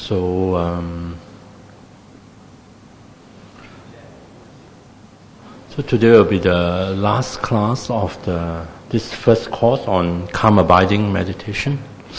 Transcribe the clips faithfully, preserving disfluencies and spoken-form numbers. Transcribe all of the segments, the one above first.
So, um, so today will be the last class of the this first course on calm abiding meditation.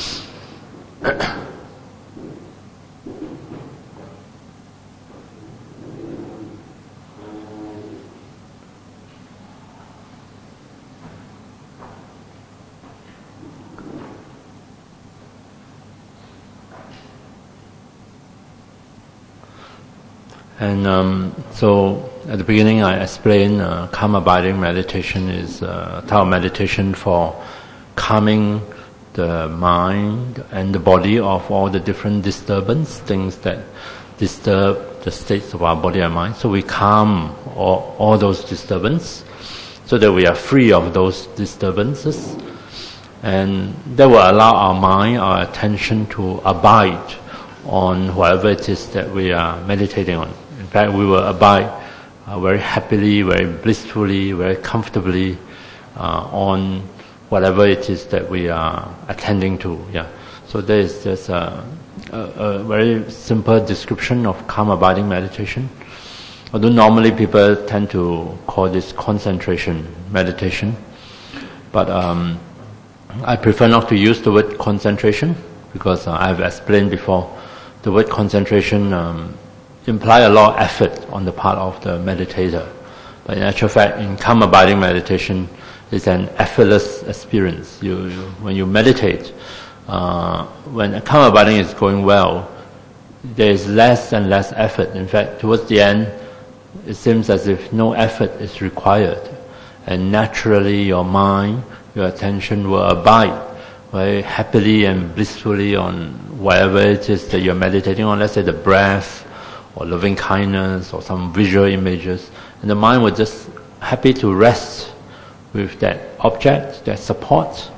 And um, so at the beginning I explained uh, calm abiding meditation is a type of meditation for calming the mind and the body of all the different disturbance, things that disturb the states of our body and mind. So we calm all, all those disturbances so that we are free of those disturbances, and that will allow our mind, our attention to abide on whatever it is that we are meditating on. In fact, we will abide uh, very happily, very blissfully, very comfortably uh, on whatever it is that we are attending to. Yeah. So there is just a, a, a very simple description of calm abiding meditation. Although normally people tend to call this concentration meditation, but um, I prefer not to use the word concentration because uh, I've explained before the word concentration um, imply a lot of effort on the part of the meditator. But in actual fact, in calm abiding meditation, it's an effortless experience. You, you when you meditate, uh, when a calm abiding is going well, there is less and less effort. In fact, towards the end, it seems as if no effort is required, and naturally your mind, your attention will abide very happily and blissfully on whatever it is that you're meditating on. Let's say the breath, or loving kindness, or some visual images, and the mind will just happy to rest with that object, that support,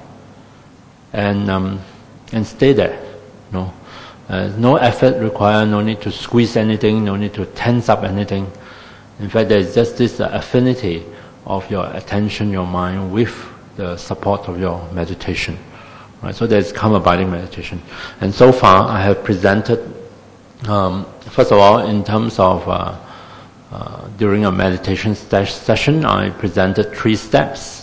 and um, and stay there. No, uh, no effort required. No need to squeeze anything. No need to tense up anything. In fact, there's just this uh, affinity of your attention, your mind, with the support of your meditation. Right. So there's calm abiding meditation, and so far I have presented. Um, first of all, in terms of uh, uh, during a meditation st- session, I presented three steps.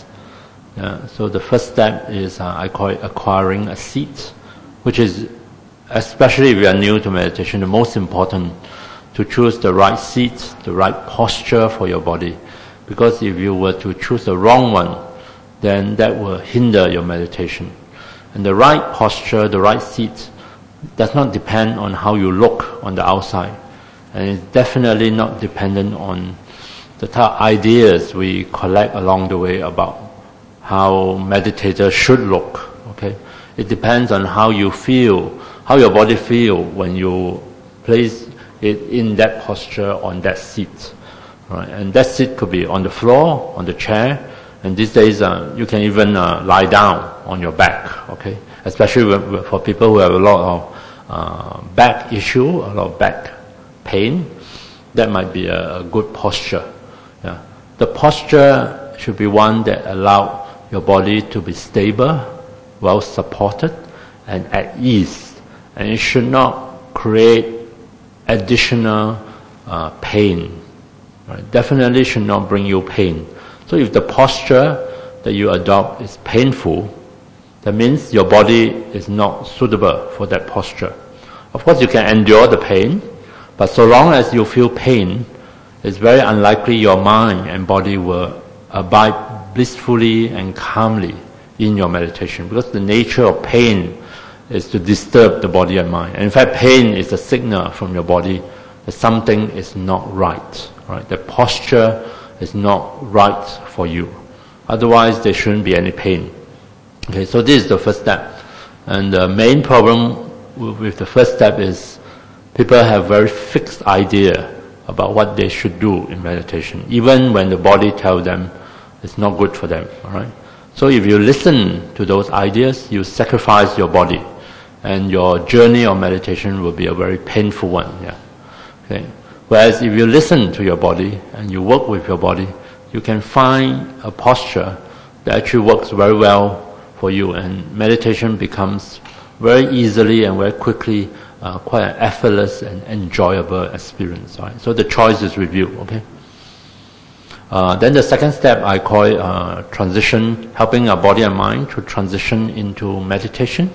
Uh, so the first step is uh, I call it acquiring a seat, which is, especially if you are new to meditation, the most important to choose the right seat, the right posture for your body. Because if you were to choose the wrong one, then that will hinder your meditation. And the right posture, the right seat, does not depend on how you look on the outside, and it's definitely not dependent on the type of ideas we collect along the way about how meditators should look. Okay, it depends on how you feel, how your body feel when you place it in that posture on that seat. Right, and that seat could be on the floor, on the chair, and these days uh, you can even uh, lie down on your back. Okay, especially for people who have a lot of uh, back issue, a lot of back pain, that might be a, a good posture. Yeah. The posture should be one that allows your body to be stable, well supported, and at ease. And it should not create additional uh, pain. Right? Definitely should not bring you pain. So if the posture that you adopt is painful, that means your body is not suitable for that posture. Of course, you can endure the pain, but so long as you feel pain, it's very unlikely your mind and body will abide blissfully and calmly in your meditation, because the nature of pain is to disturb the body and mind. And in fact, pain is a signal from your body that something is not right. Right? The posture is not right for you. Otherwise, there shouldn't be any pain. Okay, so this is the first step. And the main problem with the first step is people have very fixed idea about what they should do in meditation, even when the body tells them it's not good for them. All right? So if you listen to those ideas, you sacrifice your body, and your journey of meditation will be a very painful one. Yeah. Okay. Whereas if you listen to your body and you work with your body, you can find a posture that actually works very well for you, and meditation becomes very easily and very quickly uh, quite an effortless and enjoyable experience. Right? So the choice is with you. Okay. Uh, then the second step I call it uh, transition, helping our body and mind to transition into meditation.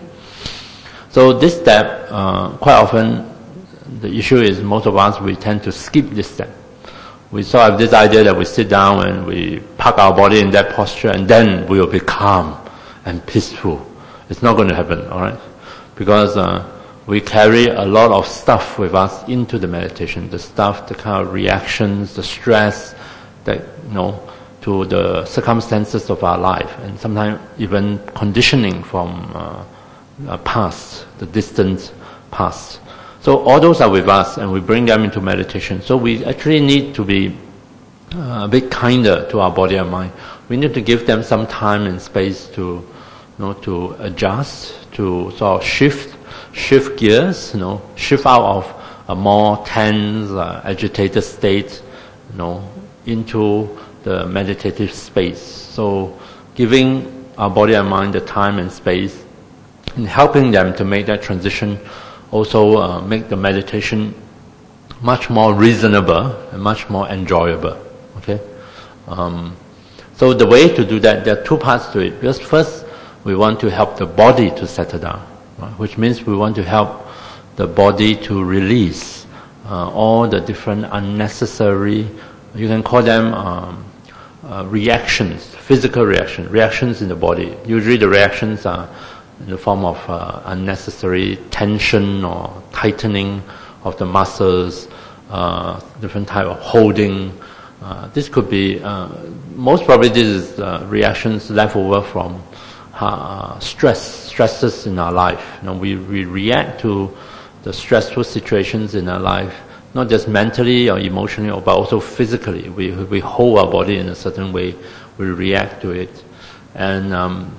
So this step, uh, quite often, the issue is most of us, we tend to skip this step. We sort of have this idea that we sit down and we park our body in that posture and then we will be calm and peaceful. It's not going to happen, alright? Because uh, we carry a lot of stuff with us into the meditation. The stuff, the kind of reactions, the stress, that, you know, to the circumstances of our life, and sometimes even conditioning from uh, uh, past, the distant past. So all those are with us, and we bring them into meditation. So we actually need to be uh, a bit kinder to our body and mind. We need to give them some time and space to, you know, to adjust, to sort of shift, shift gears, you know, shift out of a more tense, uh, agitated state, you know, into the meditative space. So giving our body and mind the time and space and helping them to make that transition also uh, make the meditation much more reasonable and much more enjoyable. Okay. Um, so the way to do that, there are two parts to it. Because first, we want to help the body to settle down, right? Which means we want to help the body to release uh, all the different unnecessary, you can call them um, uh, reactions, physical reactions, reactions in the body. Usually the reactions are in the form of uh, unnecessary tension or tightening of the muscles, uh, different type of holding. Uh, this could be, uh, most probably this is uh, reactions left over from uh, stress, stresses in our life. You know, we, we react to the stressful situations in our life, not just mentally or emotionally, but also physically. We we hold our body in a certain way. We react to it, and um,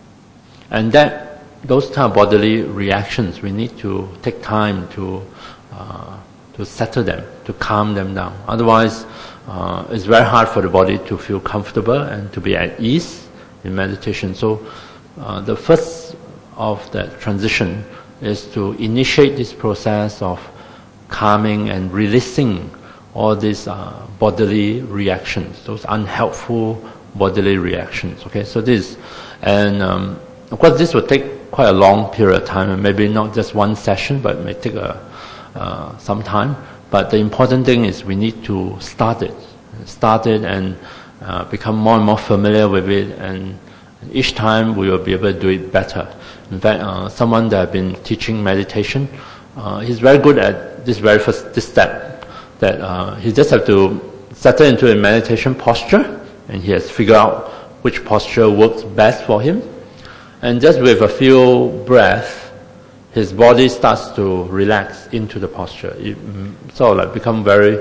and that those kind of bodily reactions, we need to take time to uh, to settle them, to calm them down. Otherwise, uh, it's very hard for the body to feel comfortable and to be at ease in meditation. So, uh, the first of that transition is to initiate this process of calming and releasing all these uh, bodily reactions, those unhelpful bodily reactions. Okay, so this, and um, of course this will take quite a long period of time, and maybe not just one session, but it may take a, uh, some time. But the important thing is we need to start it, start it, and uh, become more and more familiar with it, and each time we will be able to do it better. In fact, uh, someone that has been teaching meditation, uh, he's very good at this very first this step, that uh, he just have to settle into a meditation posture, and he has figured out which posture works best for him. And just with a few breaths, his body starts to relax into the posture. It mm, sort of like become very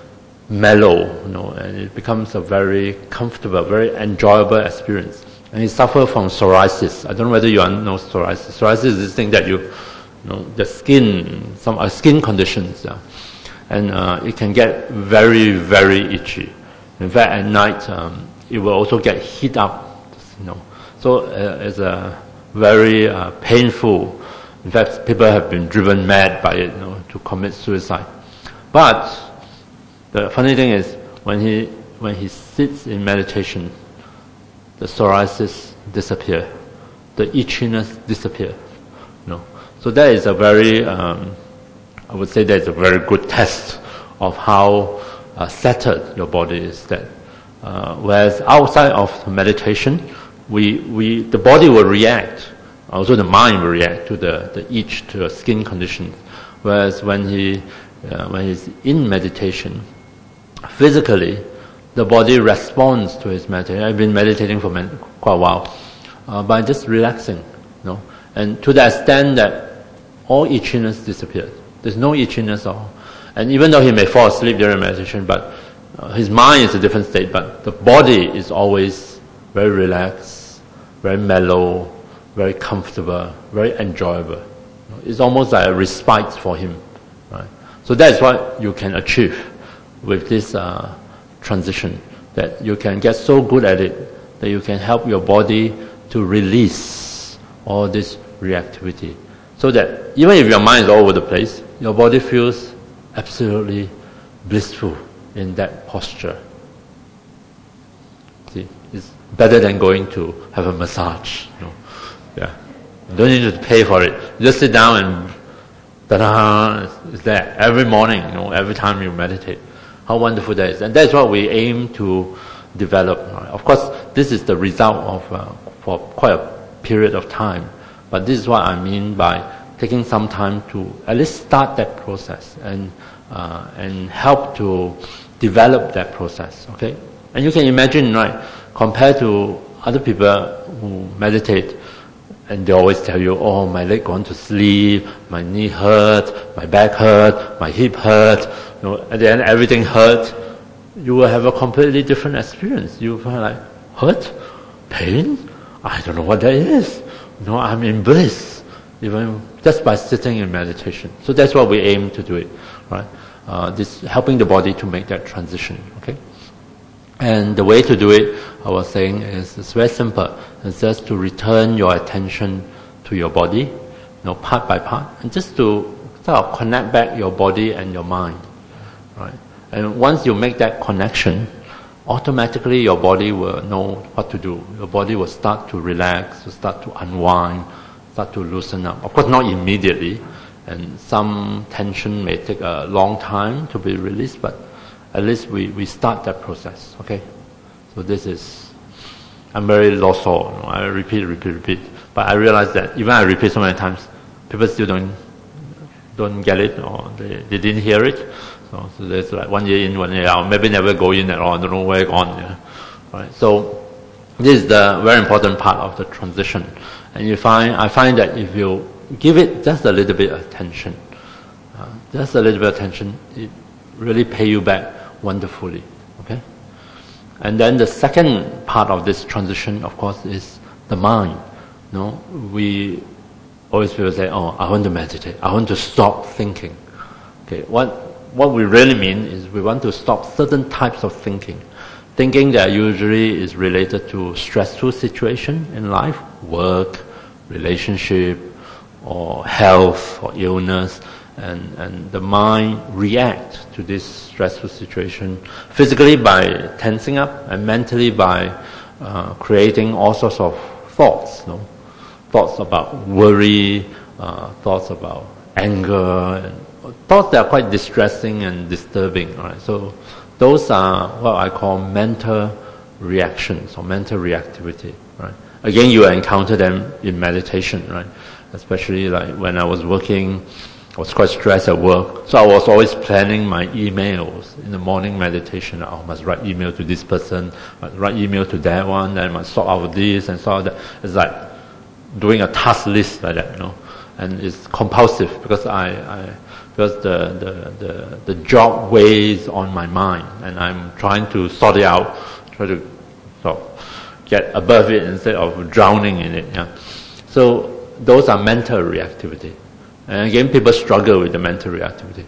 mellow, you know, and it becomes a very comfortable, very enjoyable experience. And he suffers from psoriasis. I don't know whether you know psoriasis. Psoriasis is this thing that you, you know, the skin, some uh, skin conditions, yeah. And uh, it can get very, very itchy. In fact, at night, um, it will also get heat up, you know. So uh, it's a very uh, painful. In fact, people have been driven mad by it, you know, to commit suicide. But the funny thing is, when he when he sits in meditation, the psoriasis disappears, the itchiness disappears. You know, so that is a very, um, I would say, that is a very good test of how uh, settled your body is. That uh, whereas outside of meditation, we we the body will react. Also, the mind will react to the, the itch, to the skin condition. Whereas when he uh, when he's in meditation, physically, the body responds to his meditation. I've been meditating for med- quite a while uh, by just relaxing, you know, and to the extent that all itchiness disappears. There's no itchiness at all. And even though he may fall asleep during meditation, but uh, his mind is a different state. But the body is always very relaxed, very mellow, very comfortable, very enjoyable. It's almost like a respite for him, right? So that's what you can achieve with this uh, transition, that you can get so good at it that you can help your body to release all this reactivity. So that even if your mind is all over the place, your body feels absolutely blissful in that posture. See, it's better than going to have a massage. You know? Yeah, you don't need to pay for it. You just sit down and ta-da, it's there every morning. You know, every time you meditate. How wonderful that is, and that's what we aim to develop. Right? Of course, this is the result of uh, for quite a period of time. But this is what I mean by taking some time to at least start that process and uh, and help to develop that process. Okay, and you can imagine, right? Compared to other people who meditate, and they always tell you, "Oh, my leg going to sleep, my knee hurt, my back hurt, my hip hurt." You know, at the end, everything hurt. You will have a completely different experience. You will find like hurt, pain. I don't know what that is. No, I'm in bliss, even just by sitting in meditation. So that's what we aim to do it, right? Uh, this helping the body to make that transition, okay? And the way to do it, I was saying, is it's very simple. It's just to return your attention to your body, you know, part by part, and just to sort of connect back your body and your mind, right? And once you make that connection, automatically your body will know what to do. Your body will start to relax, will start to unwind, start to loosen up. Of course, not immediately, and some tension may take a long time to be released, but at least we, we start that process, okay? So this is, I'm very lost all, you know, I repeat, repeat, repeat. But I realize that even I repeat so many times, people still don't don't get it, or they, they didn't hear it. So, so there's like one year in, one year out, maybe never go in at all, I don't know where gone. Yeah. Right. So this is the very important part of the transition. And you find, I find that if you give it just a little bit of attention, uh, just a little bit of attention, it really pay you back wonderfully. Okay? And then the second part of this transition, of course, is the mind. You know, we always people say, "Oh, I want to meditate. I want to stop thinking." Okay, what what we really mean is we want to stop certain types of thinking, thinking that usually is related to stressful situation in life, work, relationship, or health or illness, and and the mind reacts to this stressful situation physically by tensing up, and mentally by uh, creating all sorts of thoughts. You know? Thoughts about worry, uh, thoughts about anger, and thoughts that are quite distressing and disturbing. Right? So those are what I call mental reactions or mental reactivity. Right? Again, you encounter them in meditation, right? Especially like when I was working, I was quite stressed at work, so I was always planning my emails in the morning meditation. Oh, I must write email to this person, I must write email to that one, then I must sort out this and sort out that. It's like doing a task list like that, you know, and it's compulsive because I, I because the, the, the, the job weighs on my mind, and I'm trying to sort it out, try to sort of get above it instead of drowning in it. Yeah. So those are mental reactivity, and again, people struggle with the mental reactivity.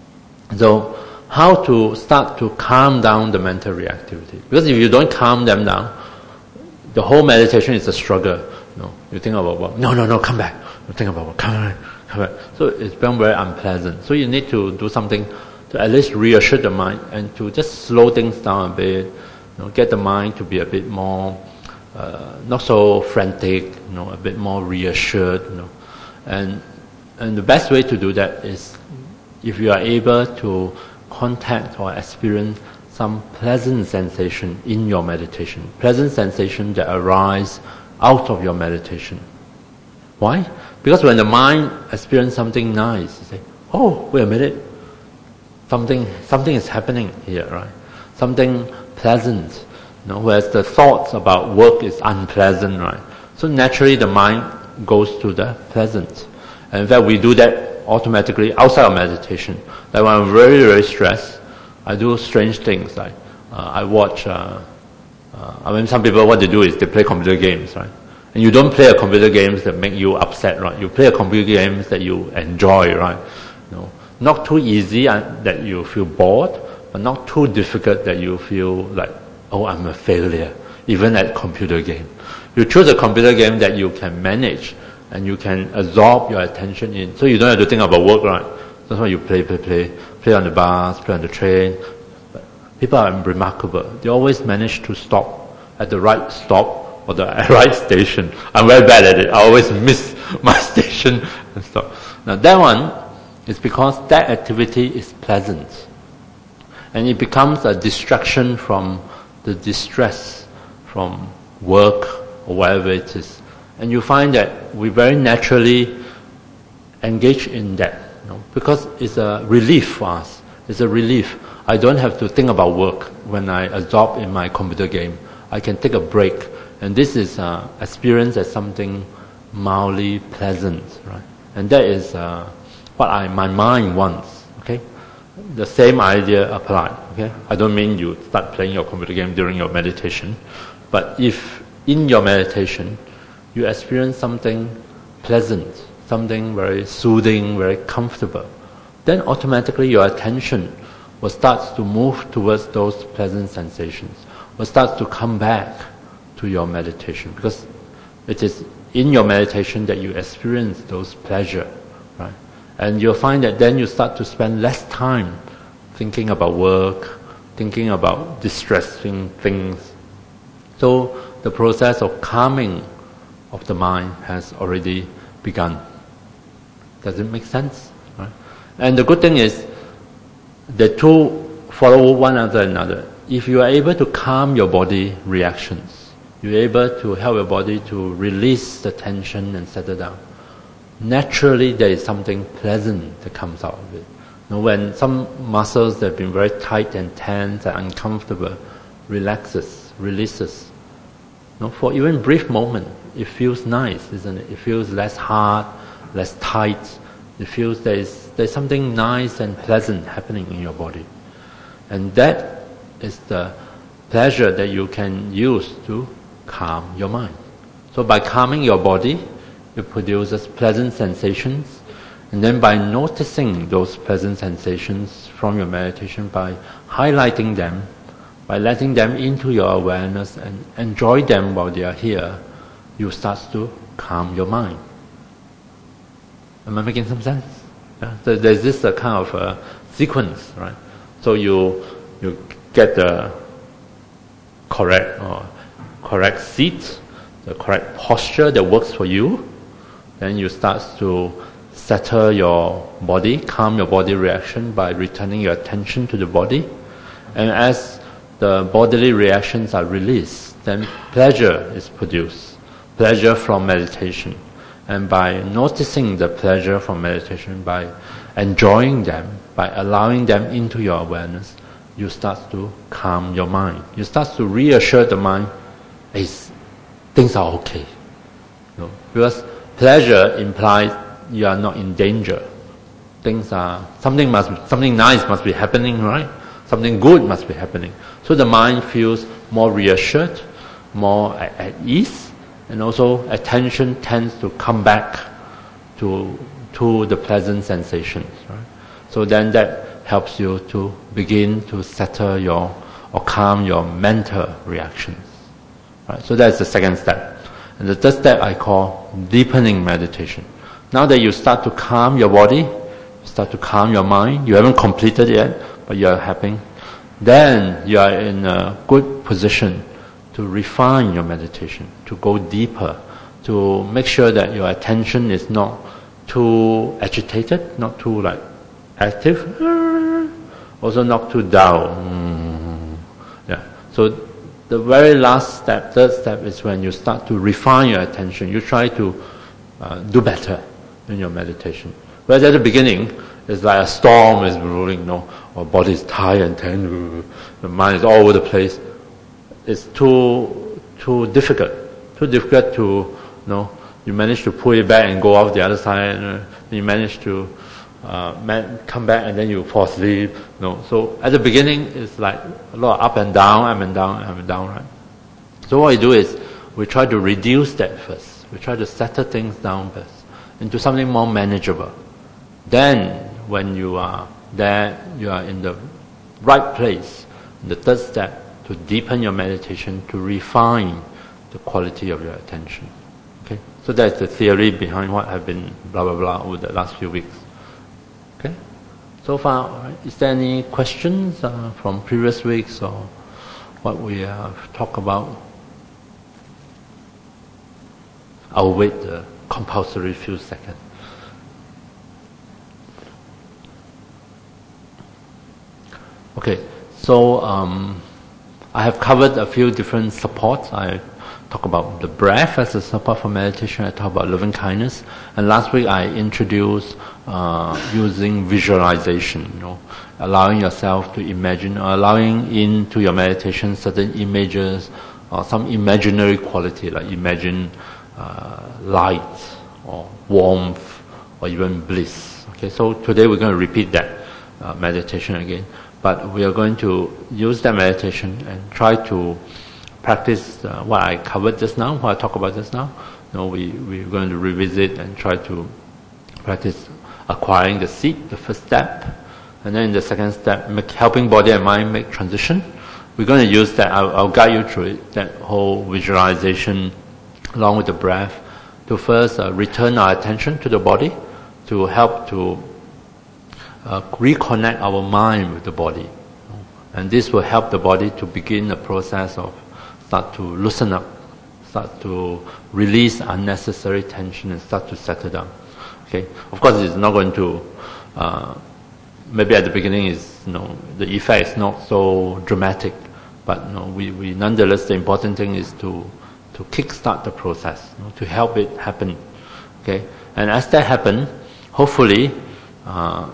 So how to start to calm down the mental reactivity? Because if you don't calm them down, the whole meditation is a struggle. No, you think about what? No, no, no, come back. You think about what? Come back, come back. So it's become very unpleasant. So you need to do something to at least reassure the mind and to just slow things down a bit. You know, get the mind to be a bit more, uh, not so frantic. You know, a bit more reassured. You know, and and the best way to do that is if you are able to contact or experience some pleasant sensation in your meditation, pleasant sensation that arise out of your meditation. Why? Because when the mind experiences something nice, you say, "Oh, wait a minute, something something is happening here, right? Something pleasant." You know, whereas the thoughts about work is unpleasant, right? So naturally, the mind goes to the pleasant. And in fact, we do that automatically outside of meditation. Like when I'm very very stressed, I do strange things like uh, I watch. Uh, Uh, I mean, some people, what they do is they play computer games, right? And you don't play a computer games that make you upset, right? You play a computer games that you enjoy, right? You know, not too easy uh, that you feel bored, but not too difficult that you feel like, oh, I'm a failure, even at computer game. You choose a computer game that you can manage, and you can absorb your attention in. So you don't have to think about work, right? That's why you play, play, play, play on the bus, play on the train. But people are remarkable. They always manage to stop at the right stop or the right station. I'm very bad at it. I always miss my station and stop. Now that one is because that activity is pleasant. And it becomes a distraction from the distress, from work or whatever it is. And you find that we very naturally engage in that, you know, because it's a relief for us. It's a relief. I don't have to think about work when I absorb in my computer game. I can take a break. And this is uh, experienced as something mildly pleasant, right? And that is uh, what I, my mind wants, okay? The same idea applied, okay? I don't mean you start playing your computer game during your meditation, but if in your meditation you experience something pleasant, something very soothing, very comfortable, then automatically your attention will start to move towards those pleasant sensations, will start to come back to your meditation, because it is in your meditation that you experience those pleasure, right? And you'll find that then you start to spend less time thinking about work, thinking about distressing things. So the process of calming of the mind has already begun. Does it make sense? Right? And the good thing is, the two follow one after another. If you are able to calm your body reactions, you're able to help your body to release the tension and settle down, naturally there is something pleasant that comes out of it. You know, when some muscles that have been very tight and tense and uncomfortable relaxes, releases, you know, for even brief moment, it feels nice, isn't it? It feels less hard, less tight. It feels there is there's something nice and pleasant happening in your body. And that is the pleasure that you can use to calm your mind. So by calming your body, it produces pleasant sensations, and then by noticing those pleasant sensations from your meditation, by highlighting them, by letting them into your awareness and enjoy them while they are here, you start to calm your mind. Am I making some sense? Yeah? So there's this uh, kind of uh, sequence, right? So you you get the correct or correct seat, the correct posture that works for you. Then you start to settle your body, calm your body reaction by returning your attention to the body. And as the bodily reactions are released, then pleasure is produced, pleasure from meditation. And by noticing the pleasure from meditation, by enjoying them, by allowing them into your awareness, you start to calm your mind. You start to reassure the mind, hey, things are okay. You know, because pleasure implies you are not in danger. Things are, something must, something nice must be happening, right? Something good must be happening. So the mind feels more reassured, more at, at ease, and also attention tends to come back to to the pleasant sensations, right? So then that helps you to begin to settle your or calm your mental reactions, right? So that's the second step. And the third step I call deepening meditation. Now that you start to calm your body, you start to calm your mind, you haven't completed it yet, but you are happy, then you are in a good position to refine your meditation, to go deeper, to make sure that your attention is not too agitated, not too like active, also not too dull. Yeah. So the very last step, third step, is when you start to refine your attention. You try to uh, do better in your meditation. Whereas at the beginning, it's like a storm is brewing, you know, our body is tired and tense, the mind is all over the place. It's too too difficult, too difficult to, you know, you manage to pull it back and go off the other side, and uh, you manage to uh, man, come back and then you fall asleep, you know. So at the beginning, it's like a lot of up and down, up and down, up and down, right? So what we do is, we try to reduce that first. We try to settle things down first into something more manageable. Then, when you are there, you are in the right place, the third step, to deepen your meditation, to refine the quality of your attention. Okay? So that's the theory behind what I've been blah, blah, blah over the last few weeks. Okay? So far, right? Is there any questions uh, from previous weeks or what we have talked about? I'll wait a compulsory few seconds. Okay, so um, I have covered a few different supports. I talk about the breath as a support for meditation. I talk about loving kindness, and last week I introduced uh, using visualization. You know, allowing yourself to imagine, or allowing into your meditation certain images or some imaginary quality, like imagine uh, light or warmth or even bliss. Okay, so today we're going to repeat that uh, meditation again. But we are going to use that meditation and try to practice uh, what I covered just now, what I talked about just now. You know, we, we're going to revisit and try to practice acquiring the seat, the first step. And then in the second step, make, helping body and mind make transition. We're going to use that, I'll, I'll guide you through it, that whole visualization along with the breath, to first uh, return our attention to the body, to help to Uh, reconnect our mind with the body. And this will help the body to begin the process of start to loosen up, start to release unnecessary tension and start to settle down. Okay? Of course, it's not going to, uh, maybe at the beginning is, you know, the effect is not so dramatic, but you know, we, we nonetheless, the important thing is to, to kickstart the process, you know, to help it happen. Okay? And as that happens, hopefully, uh,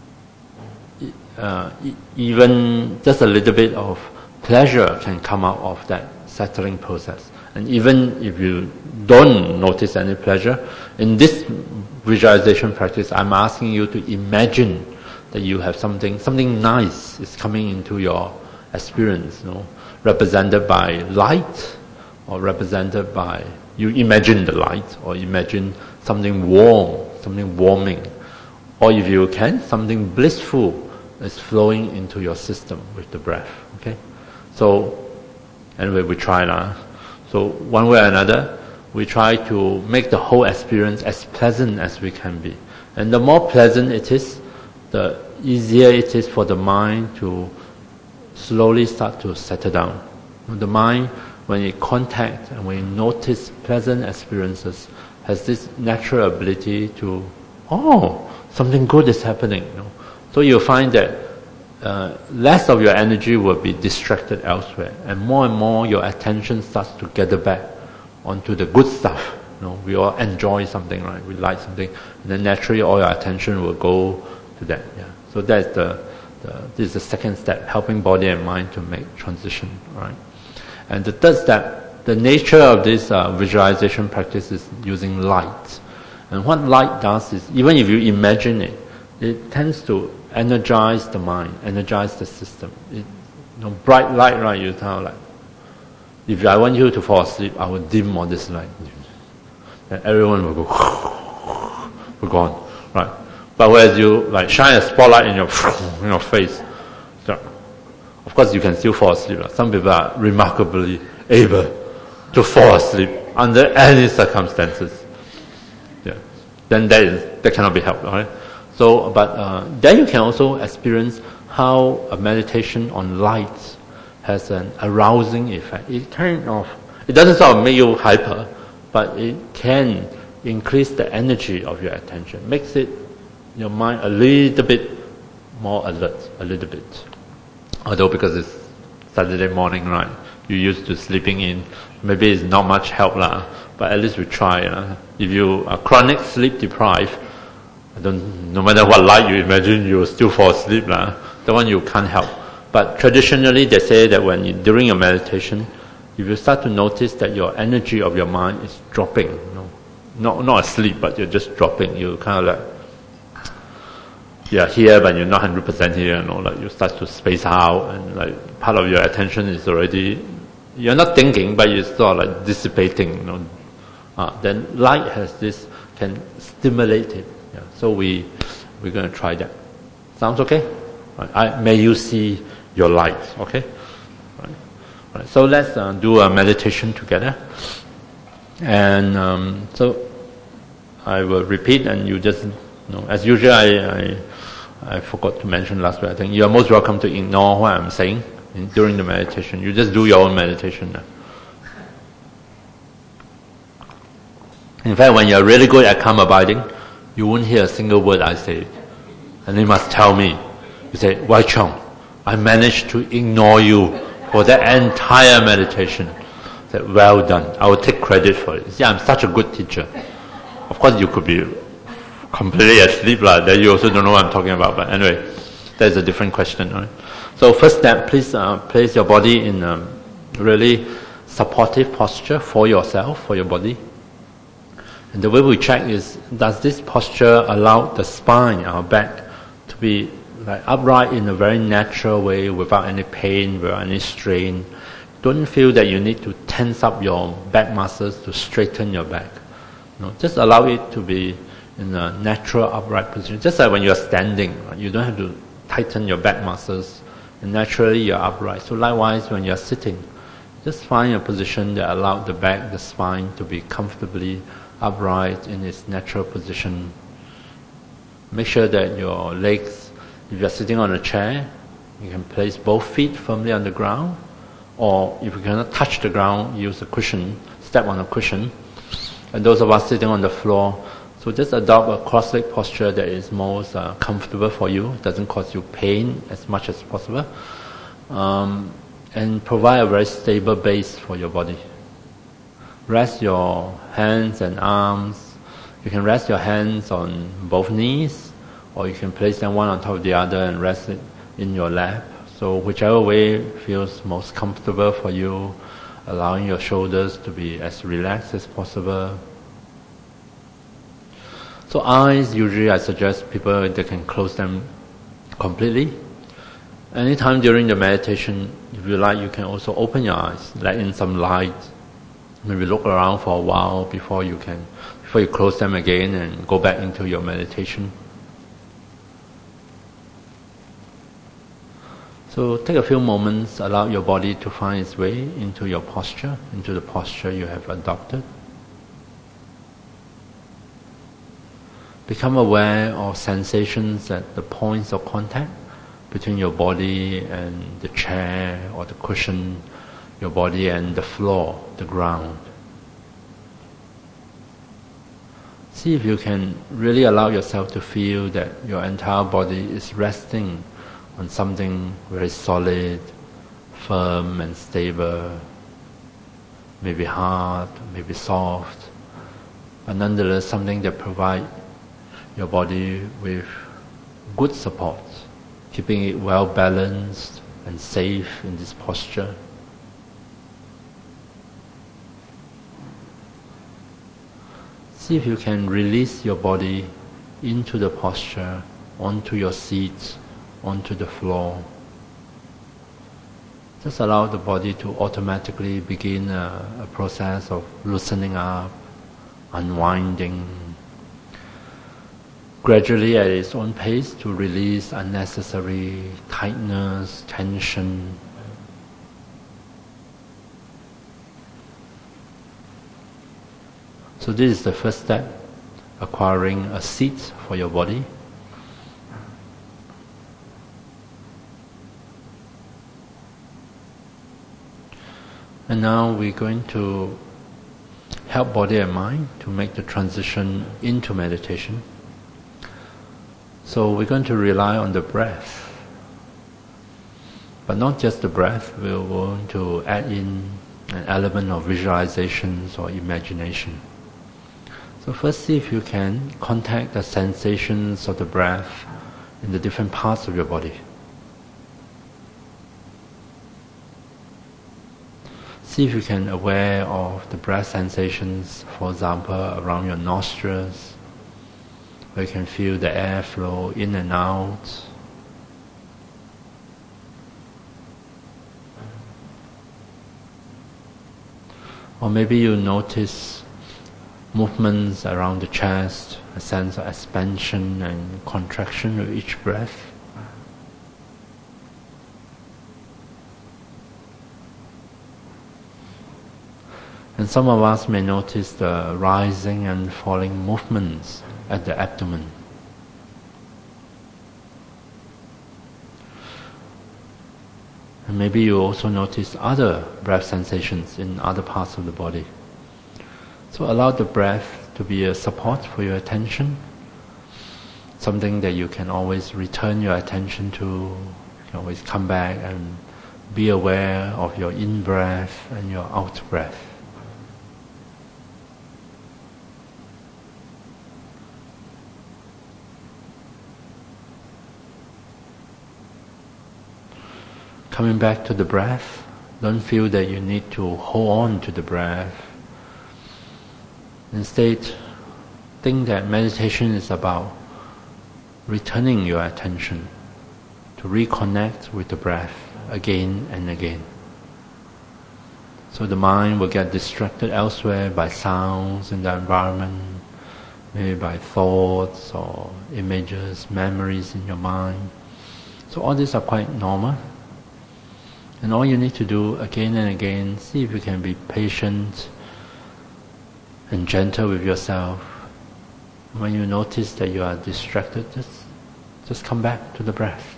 Uh, e- even just a little bit of pleasure can come out of that settling process. And even if you don't notice any pleasure, in this visualization practice, I'm asking you to imagine that you have something, something nice is coming into your experience, you know, represented by light, or represented by, you imagine the light, or imagine something warm, something warming, or if you can, something blissful is flowing into your system with the breath. Okay, so anyway, we try now. So one way or another, we try to make the whole experience as pleasant as we can be. And the more pleasant it is, the easier it is for the mind to slowly start to settle down. The mind, when it contacts and when it notices pleasant experiences, has this natural ability to, oh, something good is happening. You know? So you'll find that uh, less of your energy will be distracted elsewhere, and more and more your attention starts to gather back onto the good stuff. You know, we all enjoy something, right? We like something, and then naturally all your attention will go to that. Yeah. So that's the, the this is the second step, helping body and mind to make transition, right? And the third step, the nature of this uh, visualization practice is using light. And what light does is, even if you imagine it, it tends to energize the mind, energize the system. It, you know, bright light, right? You kind of like, if I want you to fall asleep, I will dim all this light, and everyone will go, we're gone, right? But whereas you like shine a spotlight in your in your face, so, of course you can still fall asleep. Right? Some people are remarkably able to fall asleep under any circumstances. Yeah, then that is that cannot be helped, right? So, but uh, then you can also experience how a meditation on light has an arousing effect. It kind of, it doesn't sort of make you hyper, but it can increase the energy of your attention, makes it, your mind a little bit more alert, a little bit. Although because it's Saturday morning, right, you're used to sleeping in, maybe it's not much help lah, but at least we try. Uh. If you are chronic sleep deprived, I don't, no matter what light you imagine, you will still fall asleep. Lah. That one you can't help. But traditionally, they say that when you, during your meditation, if you start to notice that your energy of your mind is dropping, you know, not not asleep, but you're just dropping, you kind of like, you're here, but you're not one hundred percent here. You know, like you start to space out, and like part of your attention is already, you're not thinking, but you're sort of like dissipating. You know, uh, then light has this, can stimulate it. Yeah, so we, we're going to try that. Sounds okay? Right. I, may you see your light, okay? Right. Right. So let's uh, do a meditation together. And um, so I will repeat, and you just, you know, as usual, I, I, I forgot to mention last week, I think you are most welcome to ignore what I'm saying in, during the meditation. You just do your own meditation now. In fact, when you're really good at calm abiding, you won't hear a single word I say. And you must tell me. You say, Wai Chong, I managed to ignore you for the entire meditation. I said, well done. I will take credit for it. See, I'm such a good teacher. Of course, you could be completely asleep, like, then you also don't know what I'm talking about. But anyway, that's a different question. Right? So first step, please uh, place your body in a really supportive posture for yourself, for your body. And the way we check is, does this posture allow the spine, our back, to be like upright in a very natural way without any pain, without any strain? Don't feel that you need to tense up your back muscles to straighten your back. No, just allow it to be in a natural upright position. Just like when you're standing, right? You don't have to tighten your back muscles, and naturally you're upright. So likewise, when you're sitting, just find a position that allows the back, the spine to be comfortably upright in its natural position. Make sure that your legs, if you're sitting on a chair, you can place both feet firmly on the ground, or if you cannot touch the ground, use a cushion, step on a cushion. And those of us sitting on the floor, so just adopt a cross-leg posture that is most uh, comfortable for you, doesn't cause you pain as much as possible, um, and provide a very stable base for your body. Rest your hands and arms. You can rest your hands on both knees, or you can place them one on top of the other and rest it in your lap. So whichever way feels most comfortable for you, allowing your shoulders to be as relaxed as possible. So eyes, usually I suggest people, they can close them completely. Anytime during the meditation, if you like, you can also open your eyes, let in some light. Maybe look around for a while before you can, before you close them again and go back into your meditation. So take a few moments, allow your body to find its way into your posture, into the posture you have adopted. Become aware of sensations at the points of contact between your body and the chair or the cushion, your body and the floor, the ground. See if you can really allow yourself to feel that your entire body is resting on something very solid, firm and stable, maybe hard, maybe soft, but nonetheless something that provides your body with good support, keeping it well balanced and safe in this posture. See if you can release your body into the posture, onto your seat, onto the floor. Just allow the body to automatically begin a, a process of loosening up, unwinding, gradually at its own pace to release unnecessary tightness, tension. So this is the first step, acquiring a seat for your body. And now we're going to help body and mind to make the transition into meditation. So we're going to rely on the breath. But not just the breath, we're going to add in an element of visualizations or imagination. So first, see if you can contact the sensations of the breath in the different parts of your body. See if you can aware of the breath sensations, for example, around your nostrils, where you can feel the air flow in and out. Or maybe you notice movements around the chest, a sense of expansion and contraction with each breath. And And some of us may notice the rising and falling movements at the abdomen. And maybe you also notice other breath sensations in other parts of the body. So allow the breath to be a support for your attention, something that you can always return your attention to. You can always come back and be aware of your in-breath and your out-breath. Coming back to the breath, don't feel that you need to hold on to the breath. Instead, think that meditation is about returning your attention to reconnect with the breath again and again. So the mind will get distracted elsewhere by sounds in the environment, maybe by thoughts or images, memories in your mind. So all these are quite normal. And all you need to do again and again, see if you can be patient and gentle with yourself. When you notice that you are distracted, just, just come back to the breath.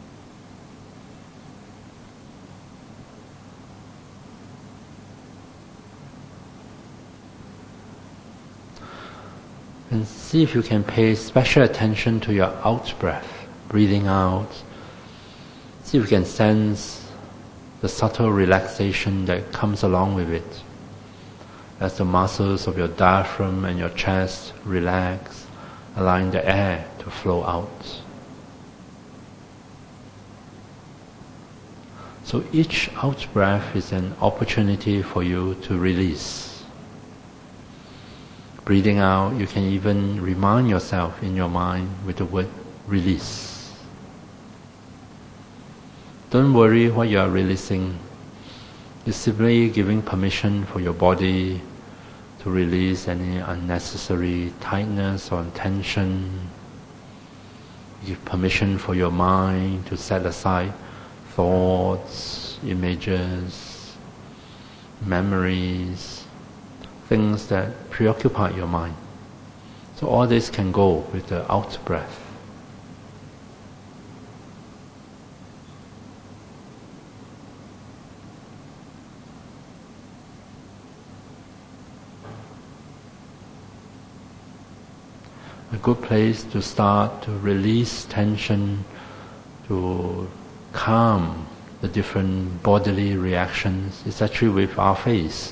And see if you can pay special attention to your out-breath, breathing out. See if you can sense the subtle relaxation that comes along with it. As the muscles of your diaphragm and your chest relax, allowing the air to flow out. So each out-breath is an opportunity for you to release. Breathing out, you can even remind yourself in your mind with the word release. Don't worry what you are releasing. It's simply giving permission for your body to release any unnecessary tightness or tension. Give permission for your mind to set aside thoughts, images, memories, things that preoccupy your mind. So all this can go with the out-breath. A good place to start to release tension, to calm the different bodily reactions is actually with our face.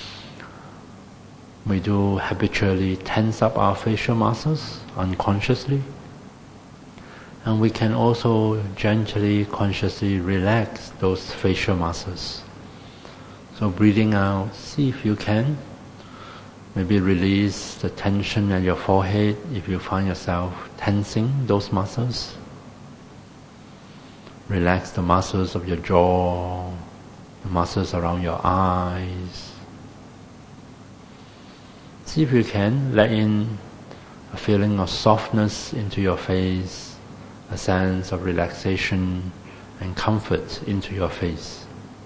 We do habitually tense up our facial muscles unconsciously, and we can also gently, consciously relax those facial muscles. So breathing out, see if you can maybe release the tension at your forehead if you find yourself tensing those muscles. Relax the muscles of your jaw, the muscles around your eyes. See if you can let in a feeling of softness into your face, a sense of relaxation and comfort into your face.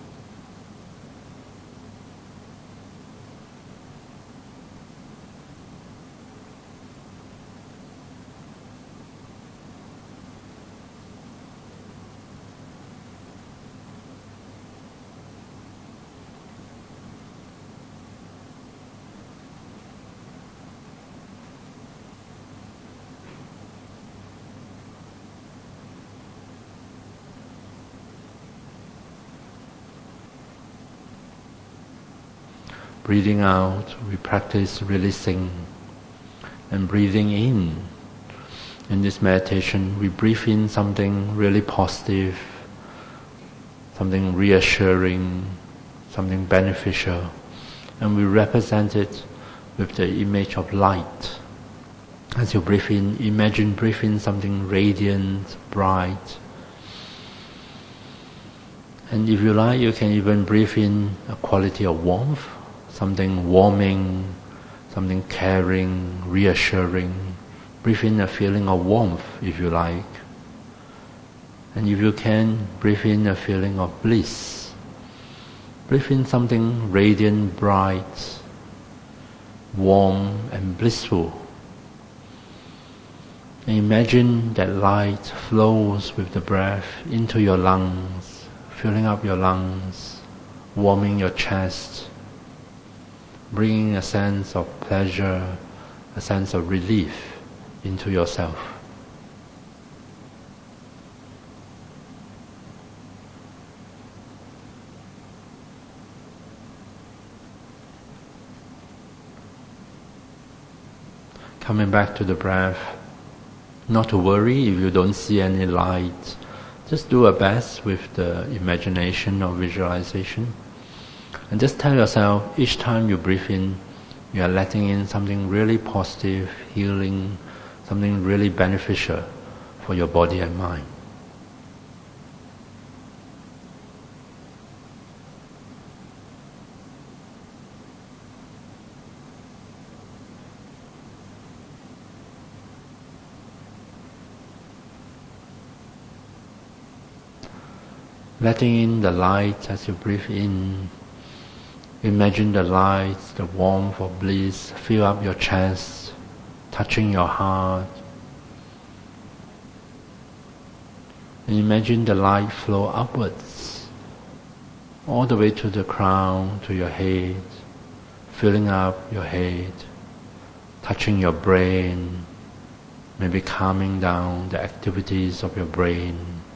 Breathing out, we practice releasing, and breathing in. In this meditation, we breathe in something really positive, something reassuring, something beneficial, and we represent it with the image of light. As you breathe in, imagine breathing something radiant, bright. And if you like, you can even breathe in a quality of warmth, something warming, something caring, reassuring. Breathe in a feeling of warmth if you like. And if you can, breathe in a feeling of bliss, breathe in something radiant, bright, warm and blissful. And imagine that light flows with the breath into your lungs, filling up your lungs, warming your chest, bringing a sense of pleasure, a sense of relief into yourself. Coming back to the breath, not to worry if you don't see any light. Just do a best with the imagination or visualization. And just tell yourself, each time you breathe in, you are letting in something really positive, healing, something really beneficial for your body and mind. Letting in the light as you breathe in. Imagine the light, the warmth of bliss fill up your chest, touching your heart. And imagine the light flow upwards, all the way to the crown, to your head, filling up your head, touching your brain, maybe calming down the activities of your brain.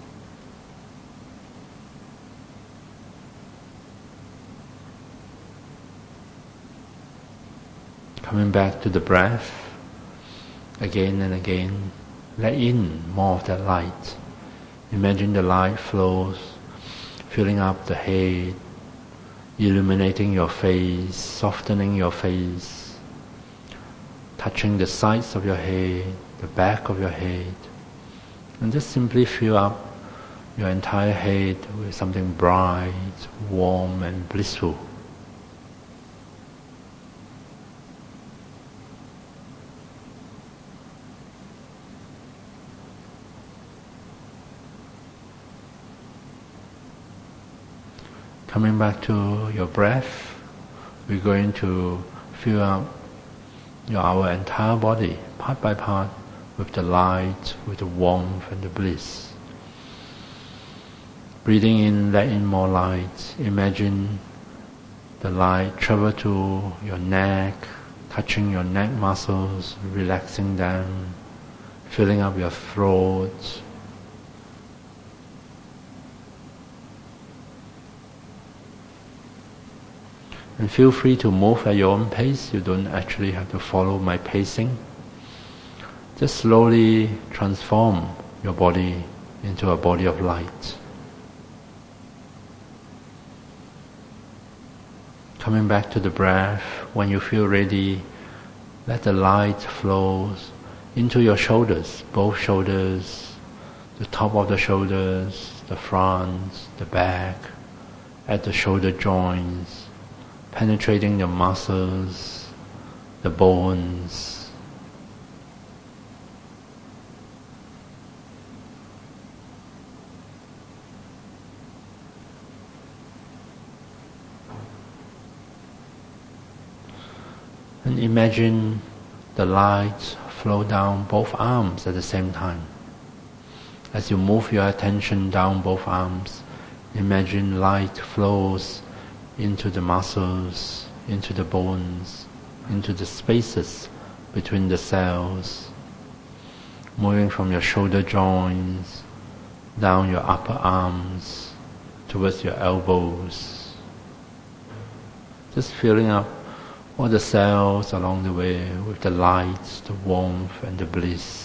Coming back to the breath, again and again, let in more of that light. Imagine the light flows, filling up the head, illuminating your face, softening your face, touching the sides of your head, the back of your head, and just simply fill up your entire head with something bright, warm and blissful. Coming back to your breath, we're going to fill up your, our entire body, part by part, with the light, with the warmth and the bliss. Breathing in, let in more light. Imagine the light travel to your neck, touching your neck muscles, relaxing them, filling up your throat. And feel free to move at your own pace. You don't actually have to follow my pacing. Just slowly transform your body into a body of light. Coming back to the breath, when you feel ready, let the light flow into your shoulders, both shoulders, the top of the shoulders, the front, the back, at the shoulder joints, penetrating the muscles, the bones. And imagine the light flow down both arms at the same time. As you move your attention down both arms, imagine light flows into the muscles, into the bones, into the spaces between the cells, moving from your shoulder joints, down your upper arms, towards your elbows. Just filling up all the cells along the way with the light, the warmth and the bliss.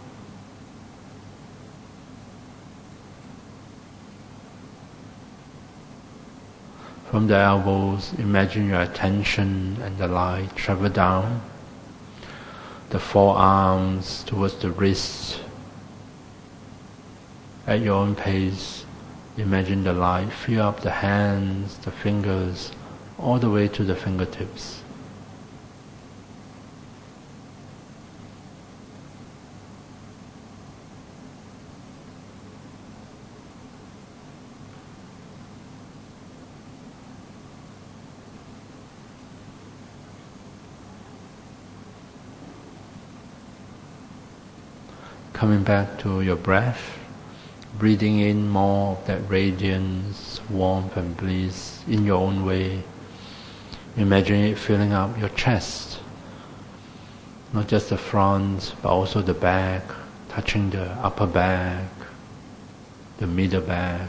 From the elbows, imagine your attention and the light travel down the forearms towards the wrists. At your own pace, imagine the light fill up the hands, the fingers, all the way to the fingertips. Coming back to your breath, breathing in more of that radiance, warmth and bliss in your own way. Imagine it filling up your chest, not just the front, but also the back, touching the upper back, the middle back,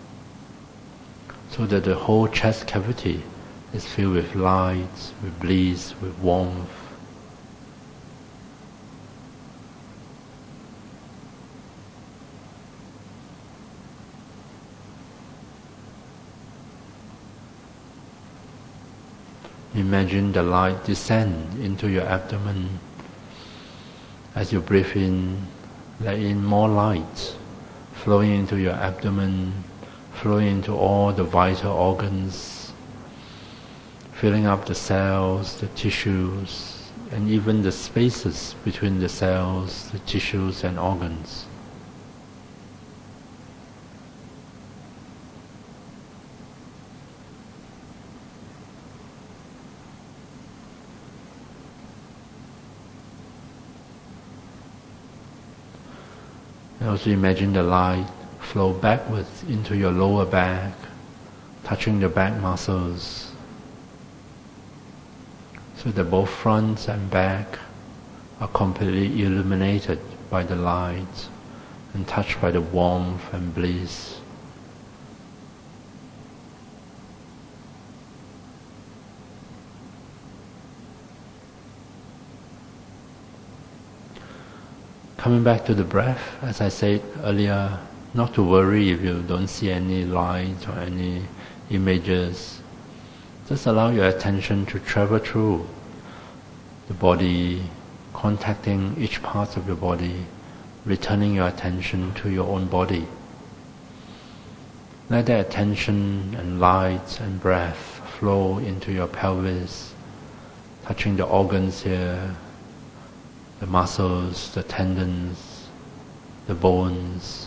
so that the whole chest cavity is filled with light, with bliss, with warmth. Imagine the light descend into your abdomen. As you breathe in, let in more light flowing into your abdomen, flowing into all the vital organs, filling up the cells, the tissues, and even the spaces between the cells, the tissues and organs. And also imagine the light flow backwards into your lower back, touching the back muscles, so that both front and back are completely illuminated by the light and touched by the warmth and bliss. Coming back to the breath, as I said earlier, not to worry if you don't see any light or any images. Just allow your attention to travel through the body, contacting each part of your body, returning your attention to your own body. Let that attention and light and breath flow into your pelvis, touching the organs here, the muscles, the tendons, the bones.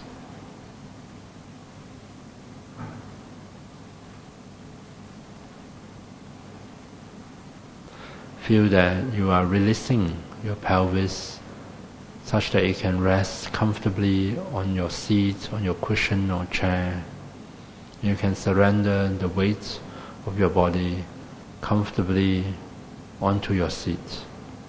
Feel that you are releasing your pelvis such that it can rest comfortably on your seat, on your cushion or chair. You can surrender the weight of your body comfortably onto your seat.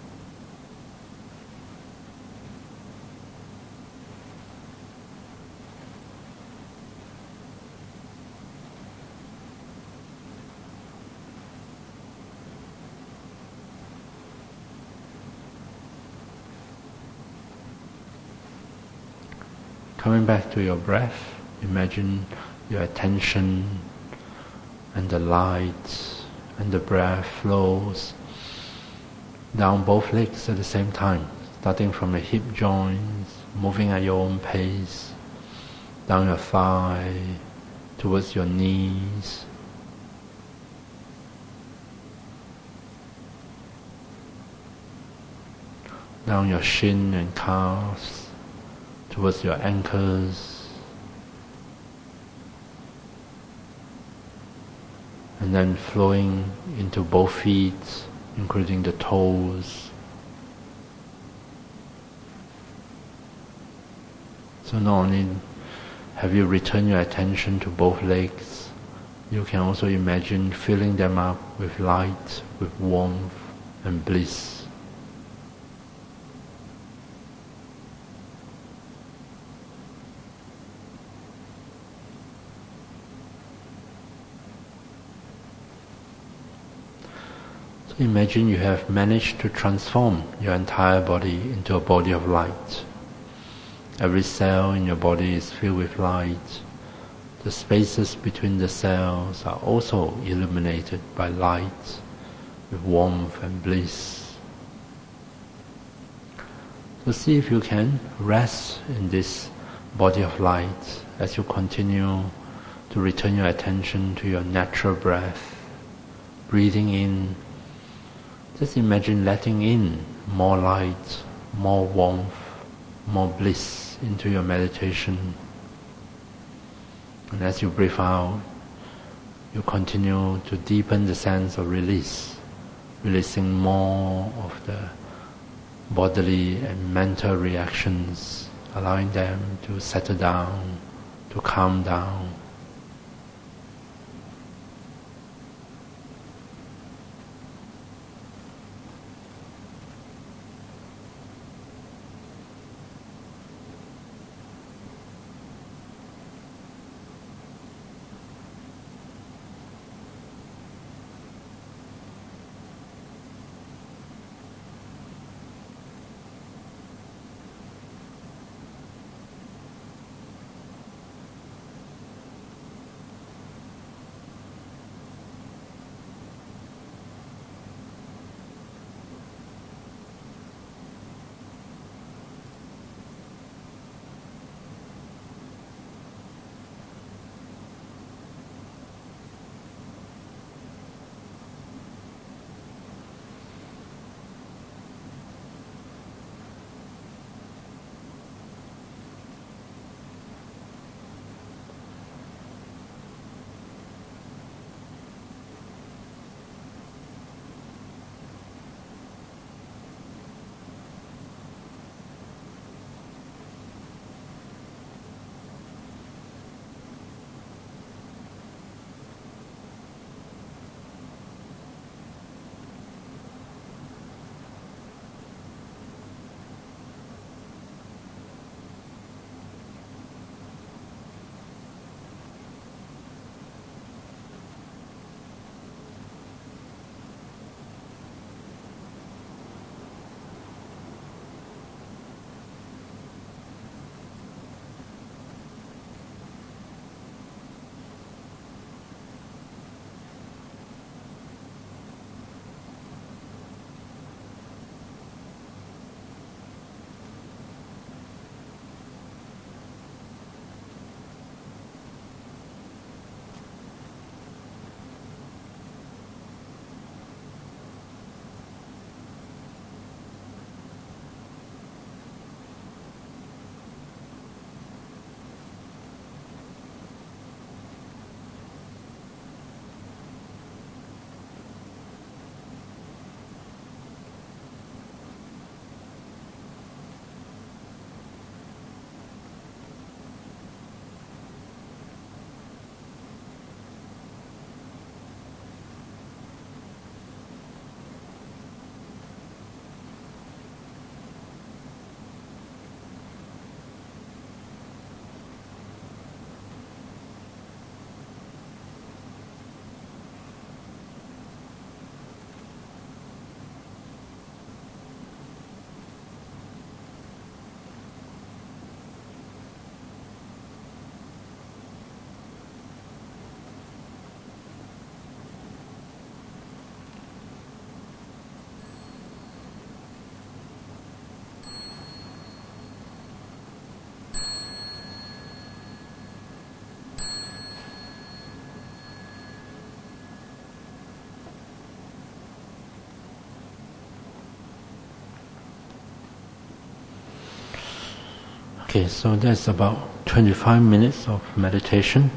Coming back to your breath, imagine your attention and the light and the breath flows down both legs at the same time, starting from the hip joints, moving at your own pace, down your thigh, towards your knees, down your shin and calves, towards your ankles, and then flowing into both feet, including the toes. So not only have you returned your attention to both legs, you can also imagine filling them up with light, with warmth and bliss. Imagine you have managed to transform your entire body into a body of light. Every cell in your body is filled with light. The spaces between the cells are also illuminated by light, with warmth and bliss. So see if you can rest in this body of light as you continue to return your attention to your natural breath, breathing in. Just imagine letting in more light, more warmth, more bliss into your meditation. And as you breathe out, you continue to deepen the sense of release, releasing more of the bodily and mental reactions allowing them to settle down, to calm down. Okay, so that's about twenty-five minutes of meditation.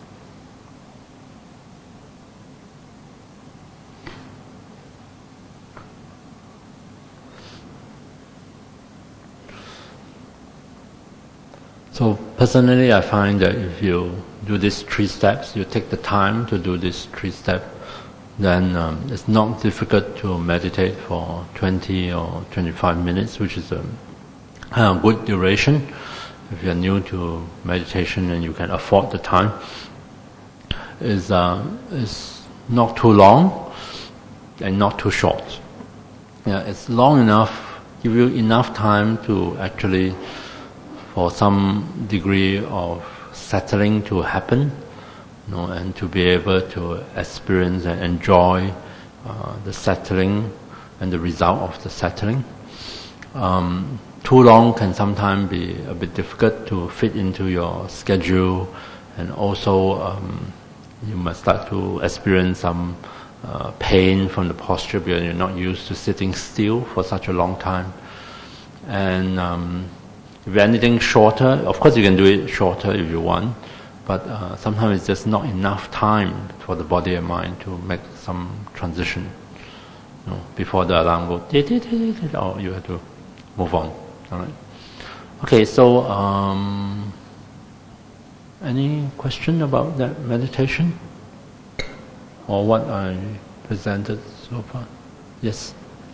So personally, I find that if you do these three steps, you take the time to do these three steps, then um, it's not difficult to meditate for twenty or twenty-five minutes, which is a uh, good duration. If you're new to meditation and you can afford the time, is uh, is not too long and not too short. Yeah, it's long enough, give you enough time to actually, for some degree of settling to happen, you know, and to be able to experience and enjoy uh, the settling and the result of the settling. Um, too long can sometimes be a bit difficult to fit into your schedule, and also um, you must start to experience some uh, pain from the posture because you're not used to sitting still for such a long time. And um, if anything shorter, of course you can do it shorter if you want, but uh, sometimes it's just not enough time for the body and mind to make some transition. You know, before the alarm goes, or you have to move on. All right. Okay, so um, any question about that meditation or what I presented so far? Yes.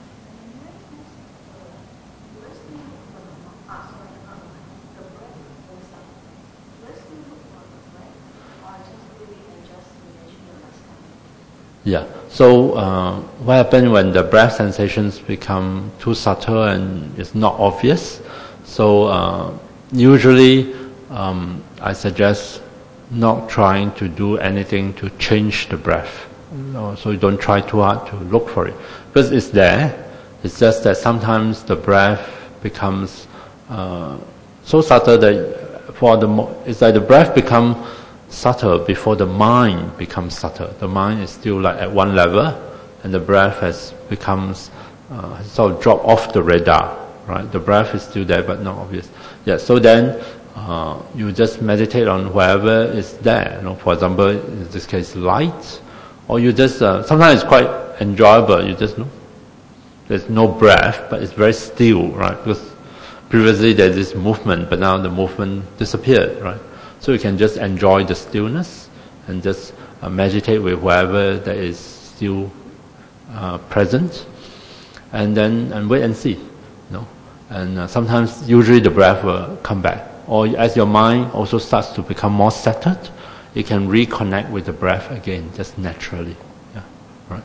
Yeah. So uh, what happens when the breath sensations become too subtle and it's not obvious? So uh, usually um, I suggest not trying to do anything to change the breath. No, so you don't try too hard to look for it, because it's there. It's just that sometimes the breath becomes uh, so subtle that for the mo- it's like the breath becomes subtle before the mind becomes subtle. The mind is still like at one level, and the breath has becomes uh, sort of drop off the radar. Right, the breath is still there but not obvious. Yeah. So then uh, you just meditate on wherever is there. You know, for example, in this case, light, or you just uh, sometimes it's quite enjoyable. You just know there's no breath, but it's very still, right? Because previously there's this movement, but now the movement disappeared, right? So you can just enjoy the stillness and just uh, meditate with wherever that is still uh, present, and then and wait and see, you know. And uh, sometimes, usually, the breath will come back, or as your mind also starts to become more settled, you can reconnect with the breath again, just naturally. Yeah, right.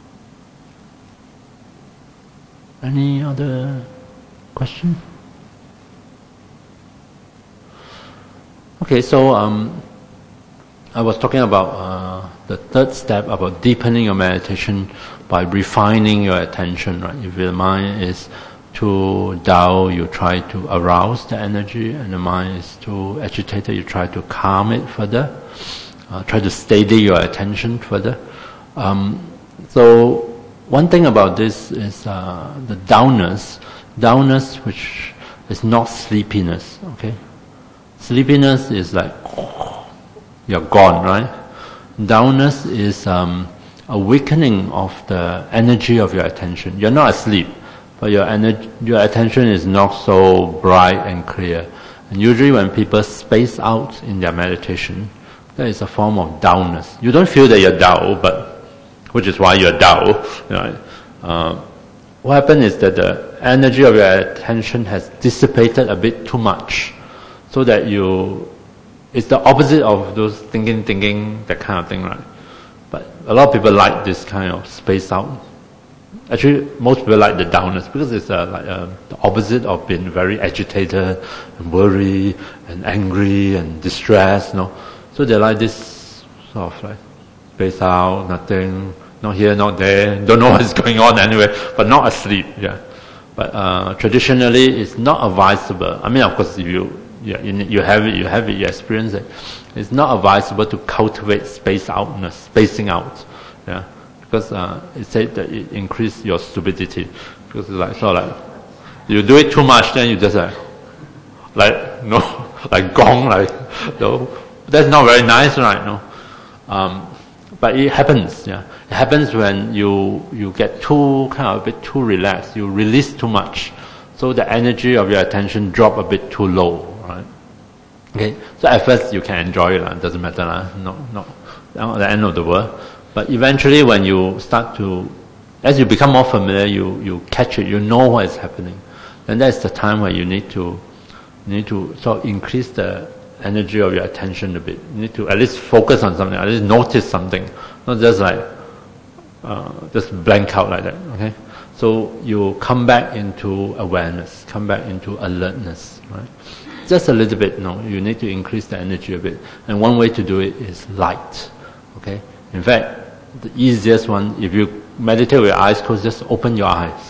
Any other question? Okay, so um, I was talking about uh, the third step about deepening your meditation by refining your attention. Right? If your mind is too dull, you try to arouse the energy, and the mind is too agitated, you try to calm it further. Uh, try to steady your attention further. Um, so one thing about this is uh, the downness. Downness, which is not sleepiness. Okay. Sleepiness is like, you're gone, right? Downness is um, a weakening of the energy of your attention. You're not asleep, but your energy, your attention is not so bright and clear. And usually when people space out in their meditation, that is a form of downness. You don't feel that you're dull, but which is why you're dull. Right? Uh, what happens is that the energy of your attention has dissipated a bit too much. So that you, it's the opposite of those thinking, thinking, that kind of thing, right? But a lot of people like this kind of space out. Actually, most people like the downness because it's uh, like uh, the opposite of being very agitated and worried and angry and distressed, you know. So they like this sort of like space out, nothing, not here, not there, don't know what's going on anyway, but not asleep, yeah. But uh, traditionally, it's not advisable. I mean, of course, if you Yeah, you, you have it, you have it, you experience it. It's not advisable to cultivate space outness, spacing out, yeah, because uh, it said that it increases your stupidity. Because it's like sort of like you do it too much, then you just like, like no, like gong, like no, that's not very nice, right? No, um, but it happens. Yeah, it happens when you you get too kind of a bit too relaxed. You release too much, so the energy of your attention drop a bit too low. Right? Okay, so at first you can enjoy it, it doesn't matter, no, no, not the end of the world. But eventually, when you start to, as you become more familiar, you, you catch it, you know what is happening. Then that's the time where you need to, you need to sort of increase the energy of your attention a bit. You need to at least focus on something, at least notice something, not just like uh, just blank out like that. Okay, so you come back into awareness, come back into alertness, right? Just a little bit, no, you need to increase the energy a bit. And one way to do it is light, okay? In fact, the easiest one, if you meditate with your eyes closed, just open your eyes.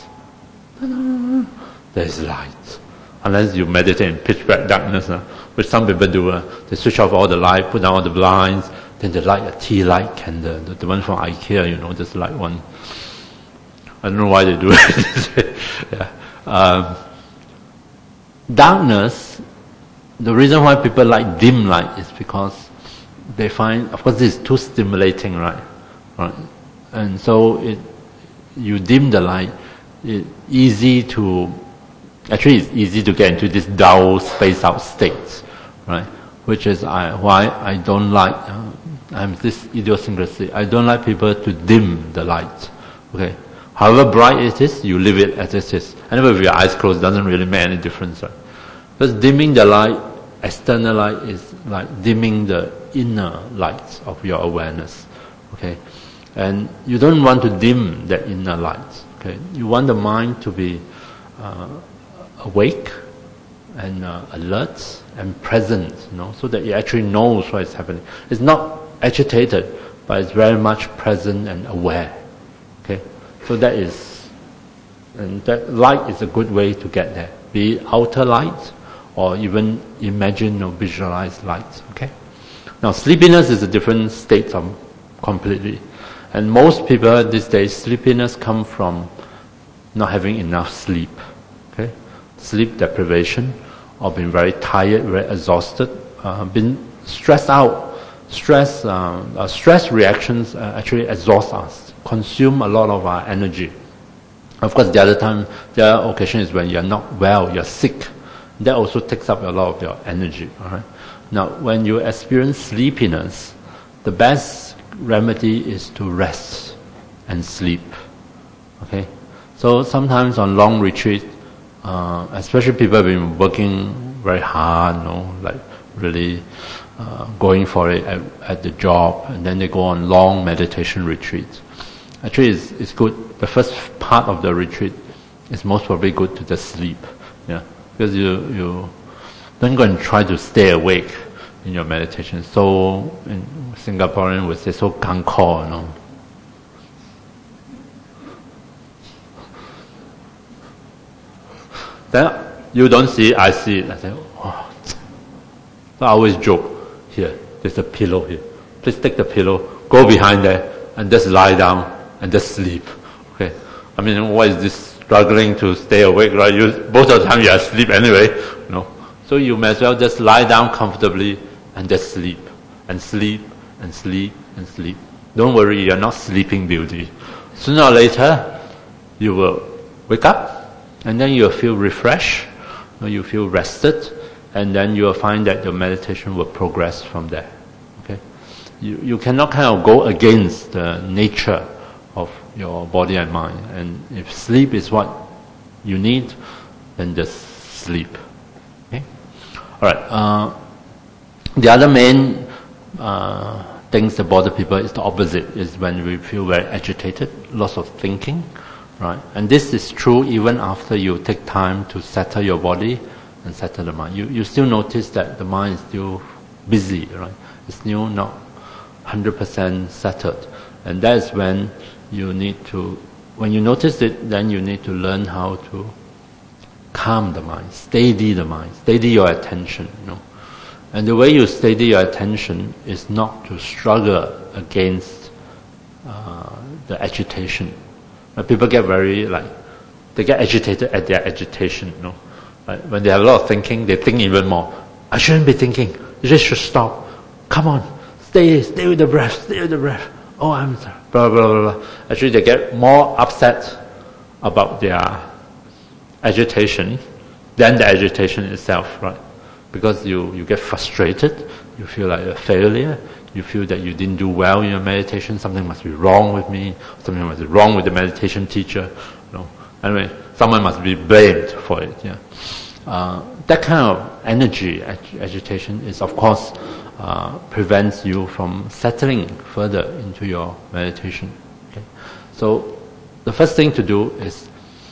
There's light. Unless you meditate in pitch black darkness, uh, which some people do. Uh, they switch off all the light, put down all the blinds, then they light a tea light candle, the, the one from IKEA, you know, just light one. I don't know why they do it. yeah. um, darkness, the reason why people like dim light is because they find, of course, this is too stimulating, right? Right, and so it, you dim the light. It's easy to Actually, it's easy to get into this dull, spaced out state, right? Which is I, why I don't like, uh, I'm this idiosyncrasy. I don't like people to dim the light, okay? However bright it is, you leave it as it is. Anyway, with your eyes closed, doesn't really make any difference, right? Because dimming the light, external light, is like dimming the inner light of your awareness, okay? And you don't want to dim that inner light, okay? You want the mind to be uh, awake and uh, alert and present, you know, so that it actually knows what is happening. It's not agitated, but it's very much present and aware, okay? So that is, and that light is a good way to get there. Be it outer light, or even imagine or visualize light, okay? Now, sleepiness is a different state of completely. And most people these days, sleepiness comes from not having enough sleep, okay? Sleep deprivation, or being very tired, very exhausted, uh, been stressed out. Stress, uh, uh, stress reactions uh, actually exhaust us, consume a lot of our energy. Of course, the other time, the other occasion is when you're not well, you're sick. That also takes up a lot of your energy. All right. Now, when you experience sleepiness, the best remedy is to rest and sleep. Okay. So sometimes on long retreat, uh, especially people have been working very hard, you know, like really uh, going for it at, at the job, and then they go on long meditation retreats. Actually, it's, it's good. The first part of the retreat is most probably good to just sleep. Yeah. Because you, you don't go and try to stay awake in your meditation. So, in Singaporean would say, so kankor, you know. Then you don't see it, I see it. I say, oh. So I always joke, here, there's a pillow here. Please take the pillow, go behind there, and just lie down and just sleep. Okay. I mean, what is this? Struggling to stay awake, right? You, most of the time you are asleep anyway, you know. So you may as well just lie down comfortably and just sleep, and sleep, and sleep, and sleep. Don't worry, you're not sleeping beauty. Sooner or later, you will wake up, and then you'll feel refreshed, or you feel rested, and then you'll find that your meditation will progress from there. Okay? You, you cannot kind of go against the nature of your body and mind. And if sleep is what you need, then just sleep. Okay? Alright. Uh, the other main uh, things that bother people is the opposite, is when we feel very agitated, lots of thinking. Right? And this is true even after you take time to settle your body and settle the mind. You, you still notice that the mind is still busy, right? It's still not one hundred percent settled. And that is when you need to, when you notice it, then you need to learn how to calm the mind, steady the mind, steady your attention, you know. And the way you steady your attention is not to struggle against uh, the agitation. When people get very, like, they get agitated at their agitation, you know. Like, when they have a lot of thinking, they think even more. I shouldn't be thinking. You just should stop. Come on, stay, stay with the breath, stay with the breath. Oh, I'm sorry. Blah, blah, blah, blah. Actually, they get more upset about their agitation than the agitation itself, right? Because you, you get frustrated, you feel like a failure, you feel that you didn't do well in your meditation, something must be wrong with me, something must be wrong with the meditation teacher, you know. Anyway, someone must be blamed for it, yeah. Uh, that kind of energy, ag- agitation is, of course, Uh, prevents you from settling further into your meditation. Okay? So the first thing to do is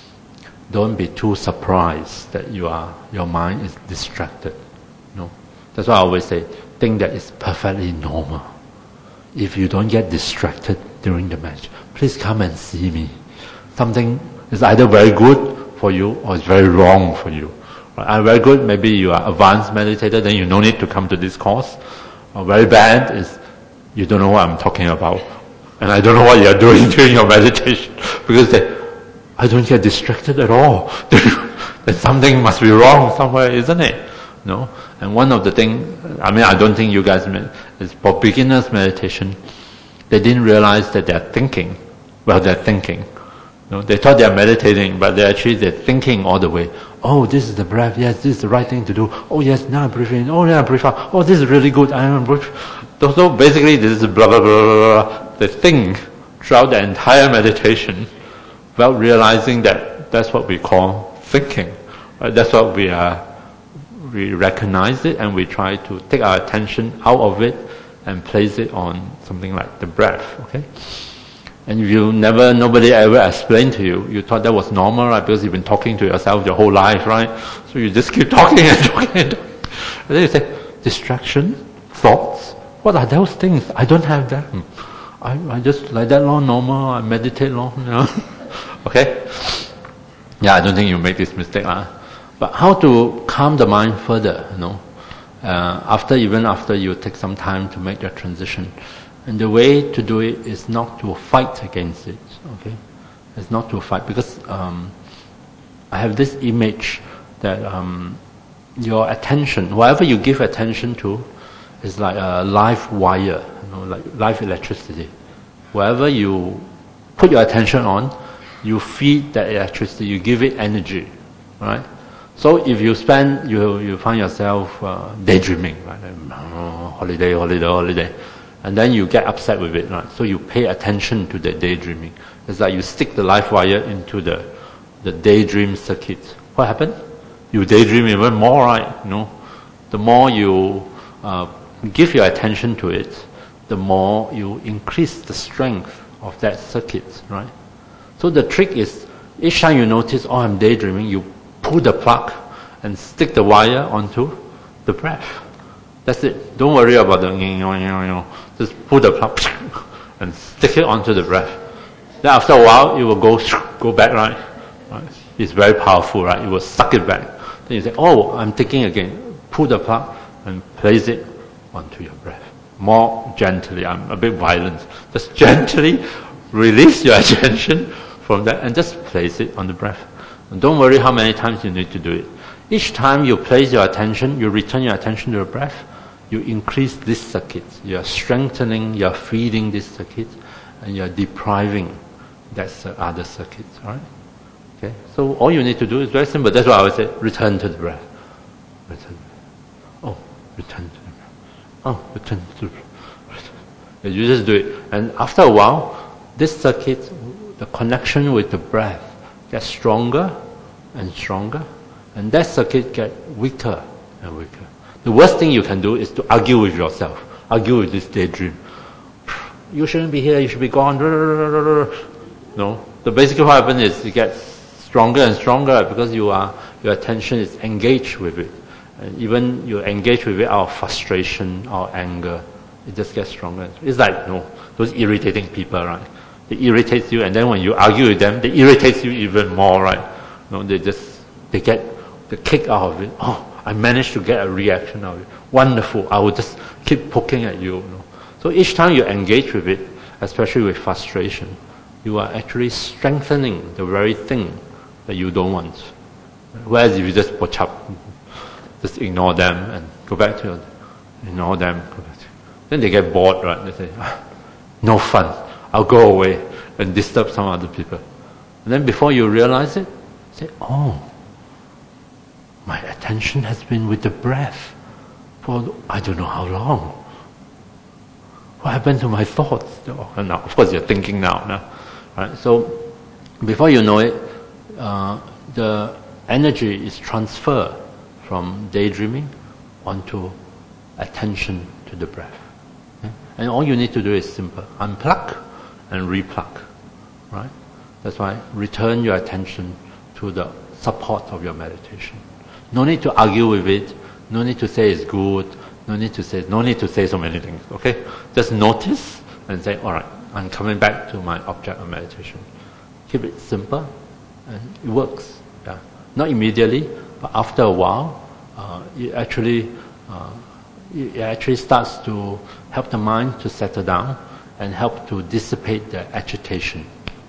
don't be too surprised that you are your mind is distracted. No, that's why I always say, think that it's perfectly normal. If you don't get distracted during the meditation, please come and see me. Something is either very good for you or it's very wrong for you. I'm very good, maybe you are advanced meditator, then you no need to come to this course. Or very bad is you don't know what I'm talking about. And I don't know what you're doing during your meditation. Because they, I don't get distracted at all. Then something must be wrong somewhere, isn't it? No? And one of the things, I mean, I don't think you guys, is for beginners meditation, they didn't realize that they're thinking. Well, they're thinking. You know, they thought they're meditating, but they're actually they're thinking all the way. oh, this is the breath, yes, this is the right thing to do. Oh yes, now I breathe in, oh yeah, I breathe out. Oh, this is really good, I am breathe. So basically this is blah, blah, blah, blah, blah, the thing throughout the entire meditation, without realizing that that's what we call thinking. Right? That's what we are, we recognize it and we try to take our attention out of it and place it on something like the breath, okay? And you never, nobody ever explained to you, you thought that was normal, right? Because you've been talking to yourself your whole life, right? So you just keep talking and talking and talking. And then you say, distraction, thoughts, what are those things? I don't have that. I, I just like that long, normal, I meditate long, you know? Okay? Yeah, I don't think you make this mistake, huh? But how to calm the mind further, you know? Uh, after, even after you take some time to make your transition. And the way to do it is not to fight against it, okay? It's not to fight, because um, I have this image that um, your attention, whatever you give attention to, is like a live wire, you know, like live electricity. Whatever you put your attention on, you feed that electricity, you give it energy, right? So if you spend, you you find yourself uh, daydreaming, right? Oh, holiday, holiday, holiday. And then you get upset with it, right? So you pay attention to the daydreaming. It's like you stick the live wire into the the daydream circuit. What happened? You daydream even more, right? You know, the more you uh, give your attention to it, the more you increase the strength of that circuit, right? So the trick is, each time you notice, oh, I'm daydreaming, you pull the plug and stick the wire onto the breath. That's it. Don't worry about the, you know, you know, just pull the plug and stick it onto the breath. Then after a while, it will go go back, right? right? It's very powerful, right? It will suck it back. Then you say, oh, I'm thinking again. Pull the plug and place it onto your breath. More gently. I'm a bit violent. Just gently release your attention from that and just place it on the breath. And don't worry how many times you need to do it. Each time you place your attention, you return your attention to the breath, you increase this circuit. You're strengthening, you're feeding this circuit, and you're depriving that other circuit, right? Okay? So all you need to do is very simple. That's why I would say, return to the breath. Return. Oh, return to the breath. Oh, return to the breath. You just do it. And after a while, this circuit, the connection with the breath, gets stronger and stronger, and that circuit gets weaker and weaker. The worst thing you can do is to argue with yourself, argue with this daydream. You shouldn't be here, you should be gone. No, the basically what happens is it gets stronger and stronger because you are your attention is engaged with it. And even you engage with it out of frustration or anger, it just gets stronger. It's like, you know, those irritating people, right? They irritate you, and then when you argue with them, they irritate you even more, right? You know, they just, they get the kick out of it. Oh, I managed to get a reaction out of it. Wonderful. I will just keep poking at you. You know? So each time you engage with it, especially with frustration, you are actually strengthening the very thing that you don't want. Whereas if you just watch up, just ignore them and go back to your, ignore them, go back to, then they get bored, right? They say, ah, no fun. I'll go away and disturb some other people. And then before you realize it, say, oh, my attention has been with the breath for I don't know how long. What happened to my thoughts? Oh, now, of course, you're thinking now. now right? So before you know it, uh, the energy is transferred from daydreaming onto attention to the breath. Okay? And all you need to do is simple. Unplug and replug. Right? That's why return your attention to the support of your meditation. No need to argue with it. No need to say it's good. No need to say. No need to say so many things. Okay, just notice and say, "All right, I'm coming back to my object of meditation." Keep it simple, and it works. Yeah, not immediately, but after a while, uh, it actually uh, it actually starts to help the mind to settle down and help to dissipate the agitation.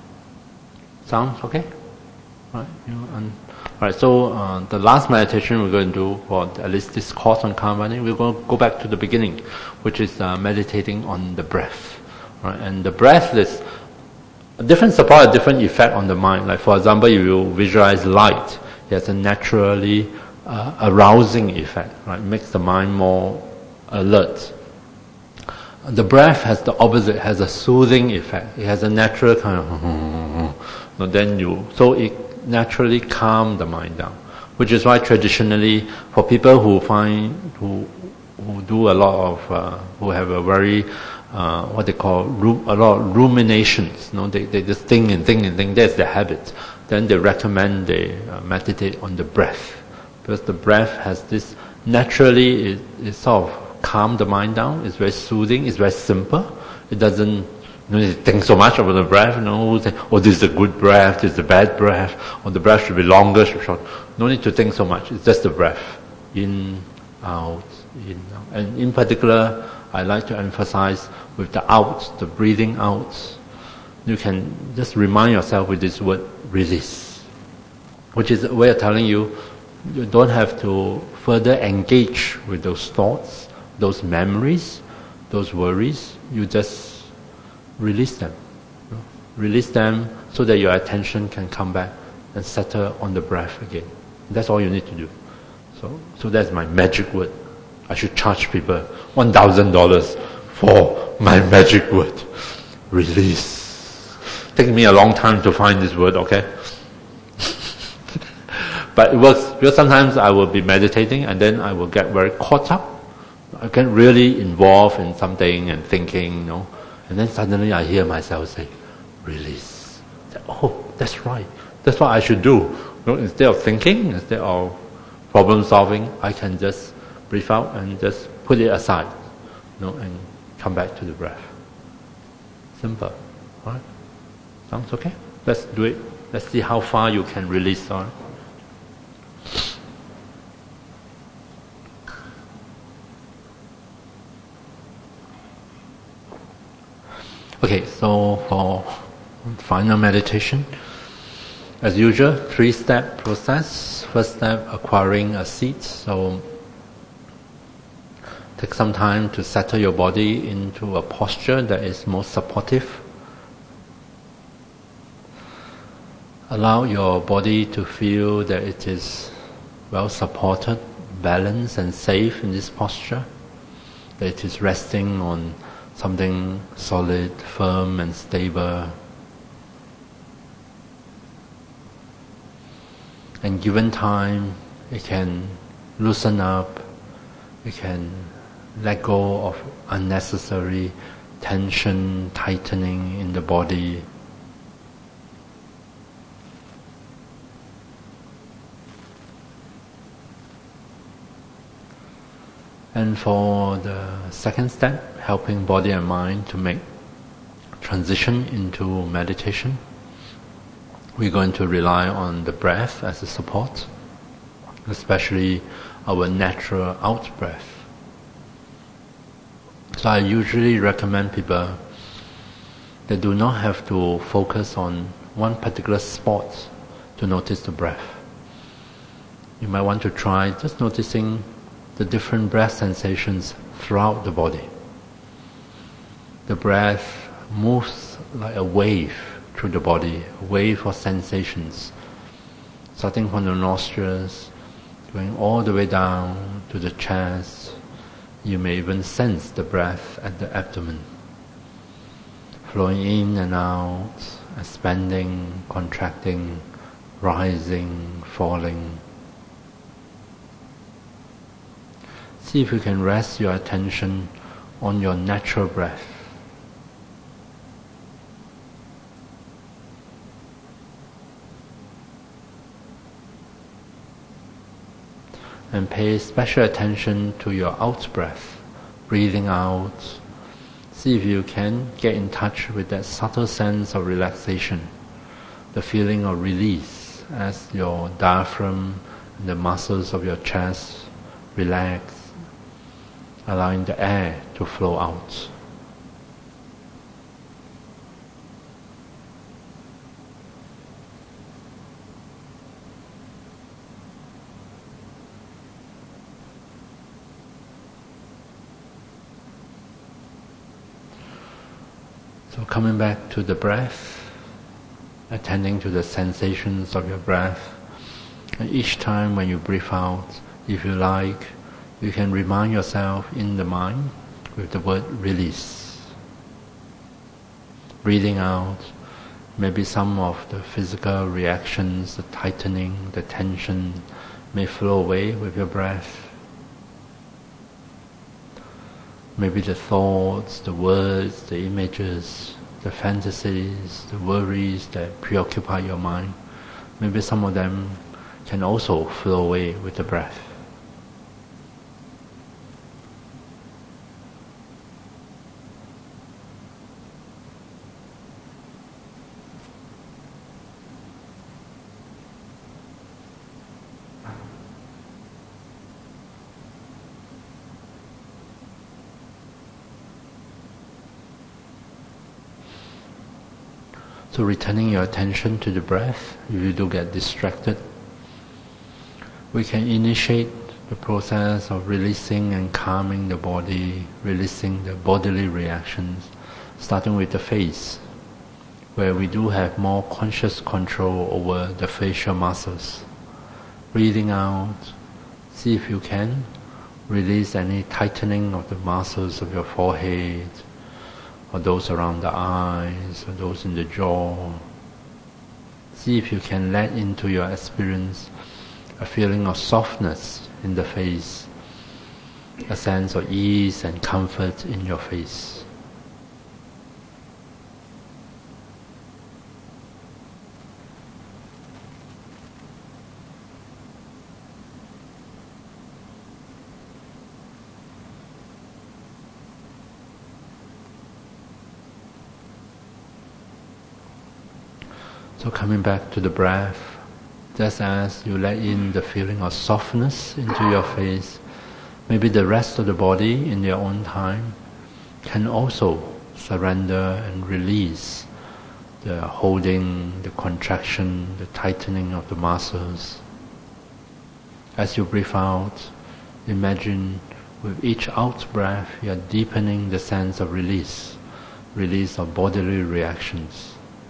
Sounds okay? Right? You know, and Right, so uh, the last meditation we're going to do, for at least this course on karma binding, we're going to go back to the beginning, which is uh, meditating on the breath. Right, and the breath is a different support, a different effect on the mind. Like for example, if you visualize light, it has a naturally uh, arousing effect, right? It makes the mind more alert. The breath has the opposite, has a soothing effect. It has a natural kind of, no, then you, so it naturally calms the mind down. Which is why traditionally, for people who find, who who do a lot of, uh, who have a very, uh, what they call, ru- a lot of ruminations, you know, they, they just think and think and think, that's their habit. Then they recommend they uh, meditate on the breath. Because the breath has this, naturally, it, it sort of calm the mind down, it's very soothing, it's very simple. It doesn't, you know, you think so much about the breath, you know, say, oh, this is a good breath, this is a bad breath, or the breath should be longer, should be short. No need to think so much, it's just the breath. In, out, in, out. And in particular, I like to emphasize with the out, the breathing out, you can just remind yourself with this word, release. Which is a way of telling you, you don't have to further engage with those thoughts, those memories, those worries. You just release them. You know? Release them so that your attention can come back and settle on the breath again. That's all you need to do. So, so that's my magic word. I should charge people one thousand dollars for my magic word. Release. Take me a long time to find this word, okay? But it works, because sometimes I will be meditating and then I will get very caught up. I get really involved in something and thinking, you know, and then suddenly I hear myself say, release. Oh, that's right. That's what I should do. You know, instead of thinking, instead of problem solving, I can just breathe out and just put it aside, you know, and come back to the breath. Simple, all right? Sounds okay? Let's do it. Let's see how far you can release, all right? Okay, so for final meditation, as usual, three-step process. First step, acquiring a seat. So take some time to settle your body into a posture that is most supportive. Allow your body to feel that it is well supported, balanced and safe in this posture. That it is resting on something solid, firm and stable. And given time, it can loosen up, it can let go of unnecessary tension, tightening in the body. And for the second step, helping body and mind to make transition into meditation, we're going to rely on the breath as a support, especially our natural out breath. So I usually recommend people that do not have to focus on one particular spot to notice the breath. You might want to try just noticing the different breath sensations throughout the body. The breath moves like a wave through the body, a wave of sensations, starting from the nostrils, going all the way down to the chest. You may even sense the breath at the abdomen, flowing in and out, expanding, contracting, rising, falling. See if you can rest your attention on your natural breath. And pay special attention to your out breath, breathing out. See if you can get in touch with that subtle sense of relaxation, the feeling of release as your diaphragm and the muscles of your chest relax, allowing the air to flow out. So coming back to the breath, attending to the sensations of your breath, And each time when you breathe out, if you like, you can remind yourself in the mind with the word release. Breathing out, maybe some of the physical reactions, the tightening, the tension may flow away with your breath. Maybe the thoughts, the words, the images, the fantasies, the worries that preoccupy your mind, maybe some of them can also flow away with the breath. So returning your attention to the breath, if you do get distracted, we can initiate the process of releasing and calming the body, releasing the bodily reactions, starting with the face, where we do have more conscious control over the facial muscles. Breathing out, see if you can release any tightening of the muscles of your forehead, or those around the eyes, or those in the jaw. See if you can let into your experience a feeling of softness in the face, a sense of ease and comfort in your face. So coming back to the breath, just as you let in the feeling of softness into your face, maybe the rest of the body in their own time can also surrender and release the holding, the contraction, the tightening of the muscles. As you breathe out, imagine with each out breath you are deepening the sense of release, release of bodily reactions.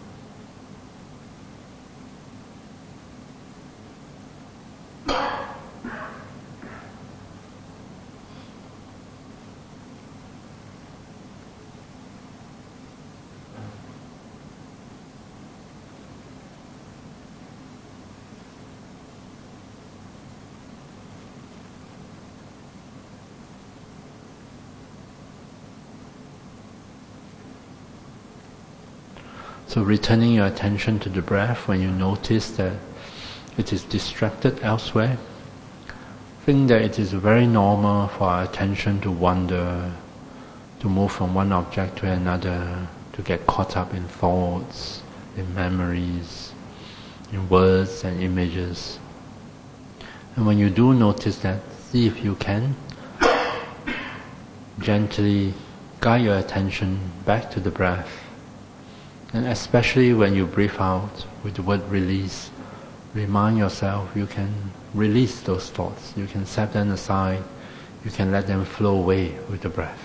So returning your attention to the breath when you notice that it is distracted elsewhere, think that it is very normal for our attention to wander, to move from one object to another, to get caught up in thoughts, in memories, in words and images. And when you do notice that, see if you can gently guide your attention back to the breath. And especially when you breathe out with the word release, remind yourself you can release those thoughts, you can set them aside, you can let them flow away with the breath.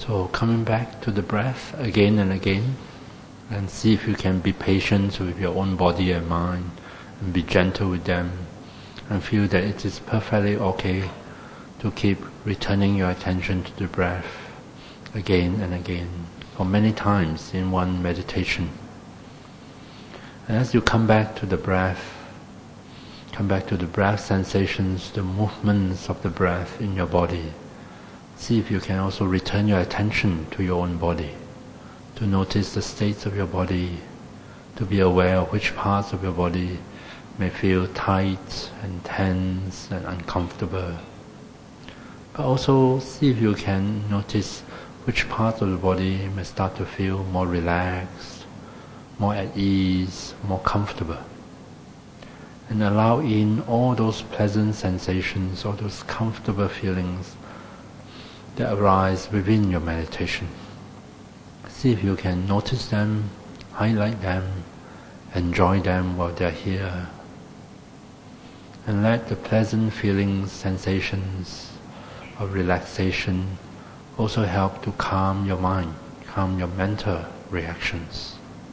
So coming back to the breath again and again, and see if you can be patient with your own body and mind, and be gentle with them, and feel that it is perfectly okay to keep returning your attention to the breath again and again, for many times in one meditation. And as you come back to the breath, come back to the breath sensations, the movements of the breath in your body, see if you can also return your attention to your own body, to notice the states of your body, to be aware of which parts of your body may feel tight and tense and uncomfortable. But also see if you can notice which parts of the body may start to feel more relaxed, more at ease, more comfortable. And allow in all those pleasant sensations, all those comfortable feelings that arise within your meditation. See if you can notice them, highlight them, enjoy them while they're here. And let the pleasant feelings, sensations of relaxation also help to calm your mind, calm your mental reactions.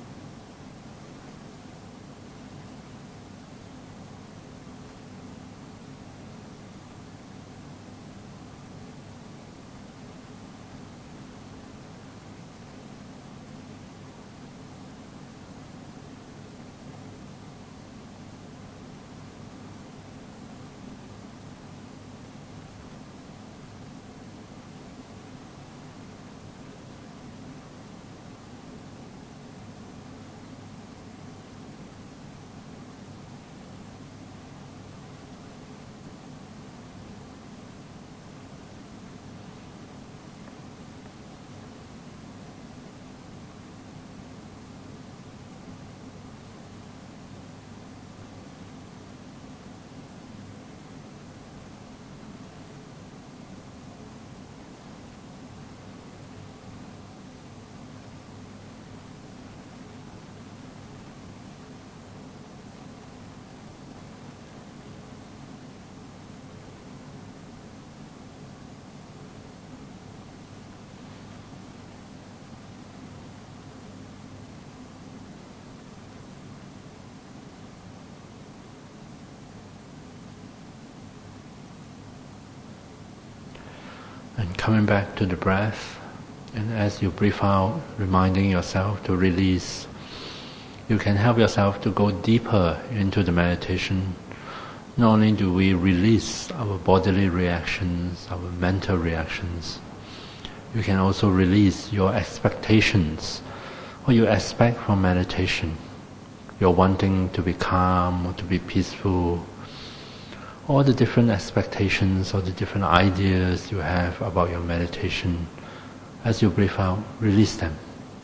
And coming back to the breath, and as you breathe out, reminding yourself to release, you can help yourself to go deeper into the meditation. Not only do we release our bodily reactions, our mental reactions, you can also release your expectations, what you expect from meditation. You're wanting to be calm or to be peaceful, all the different expectations or the different ideas you have about your meditation. As you breathe out, release them.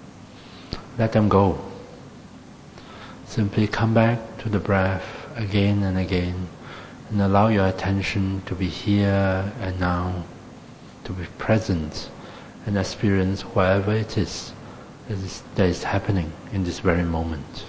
Let them go. Simply come back to the breath again and again, and allow your attention to be here and now, to be present and experience whatever it is that is, that is happening in this very moment.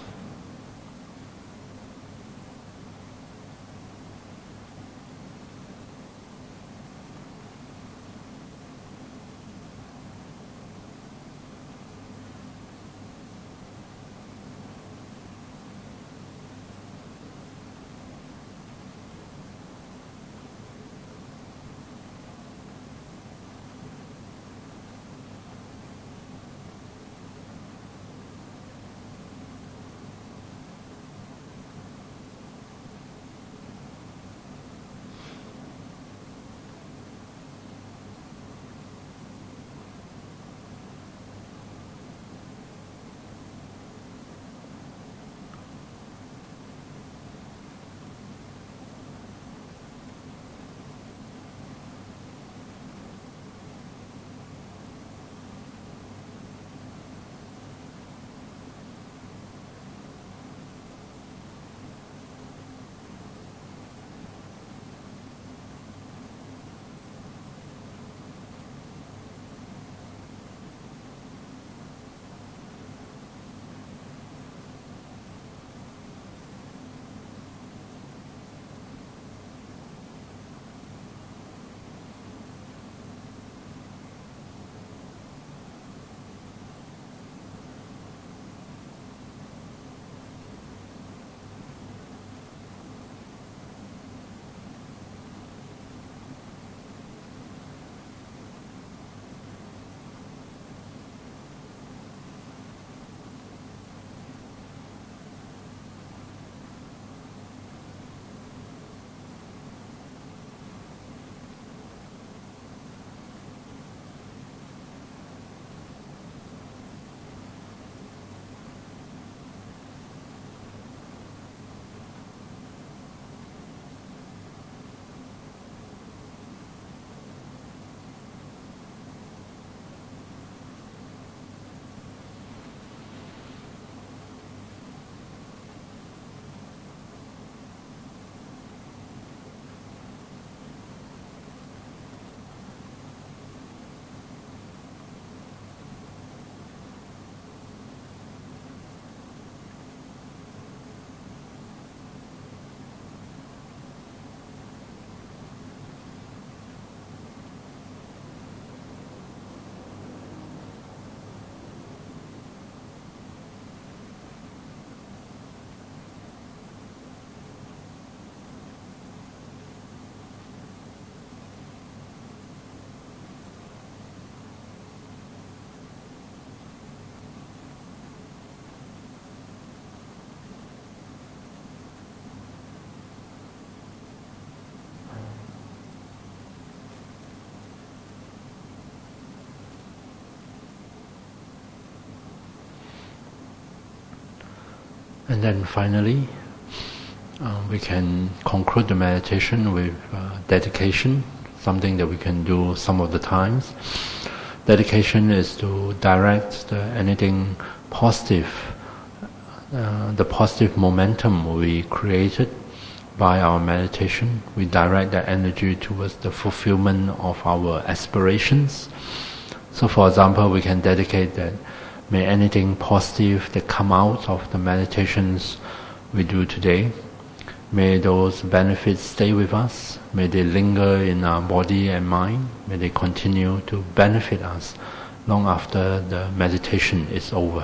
And then finally, uh, we can conclude the meditation with uh, dedication, something that we can do some of the times. Dedication is to direct the, anything positive, uh, the positive momentum we created by our meditation. We direct that energy towards the fulfillment of our aspirations. So for example, we can dedicate that, may anything positive that come out of the meditations we do today, may those benefits stay with us, may they linger in our body and mind, may they continue to benefit us long after the meditation is over.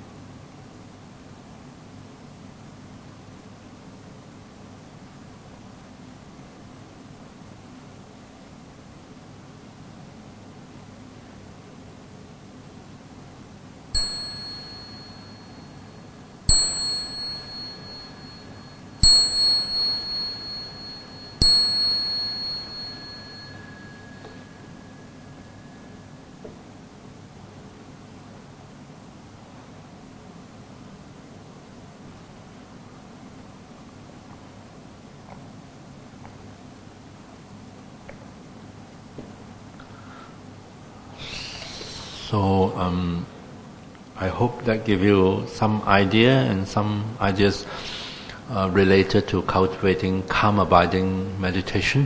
So um, I hope that give you some idea and some ideas uh, related to cultivating calm abiding meditation.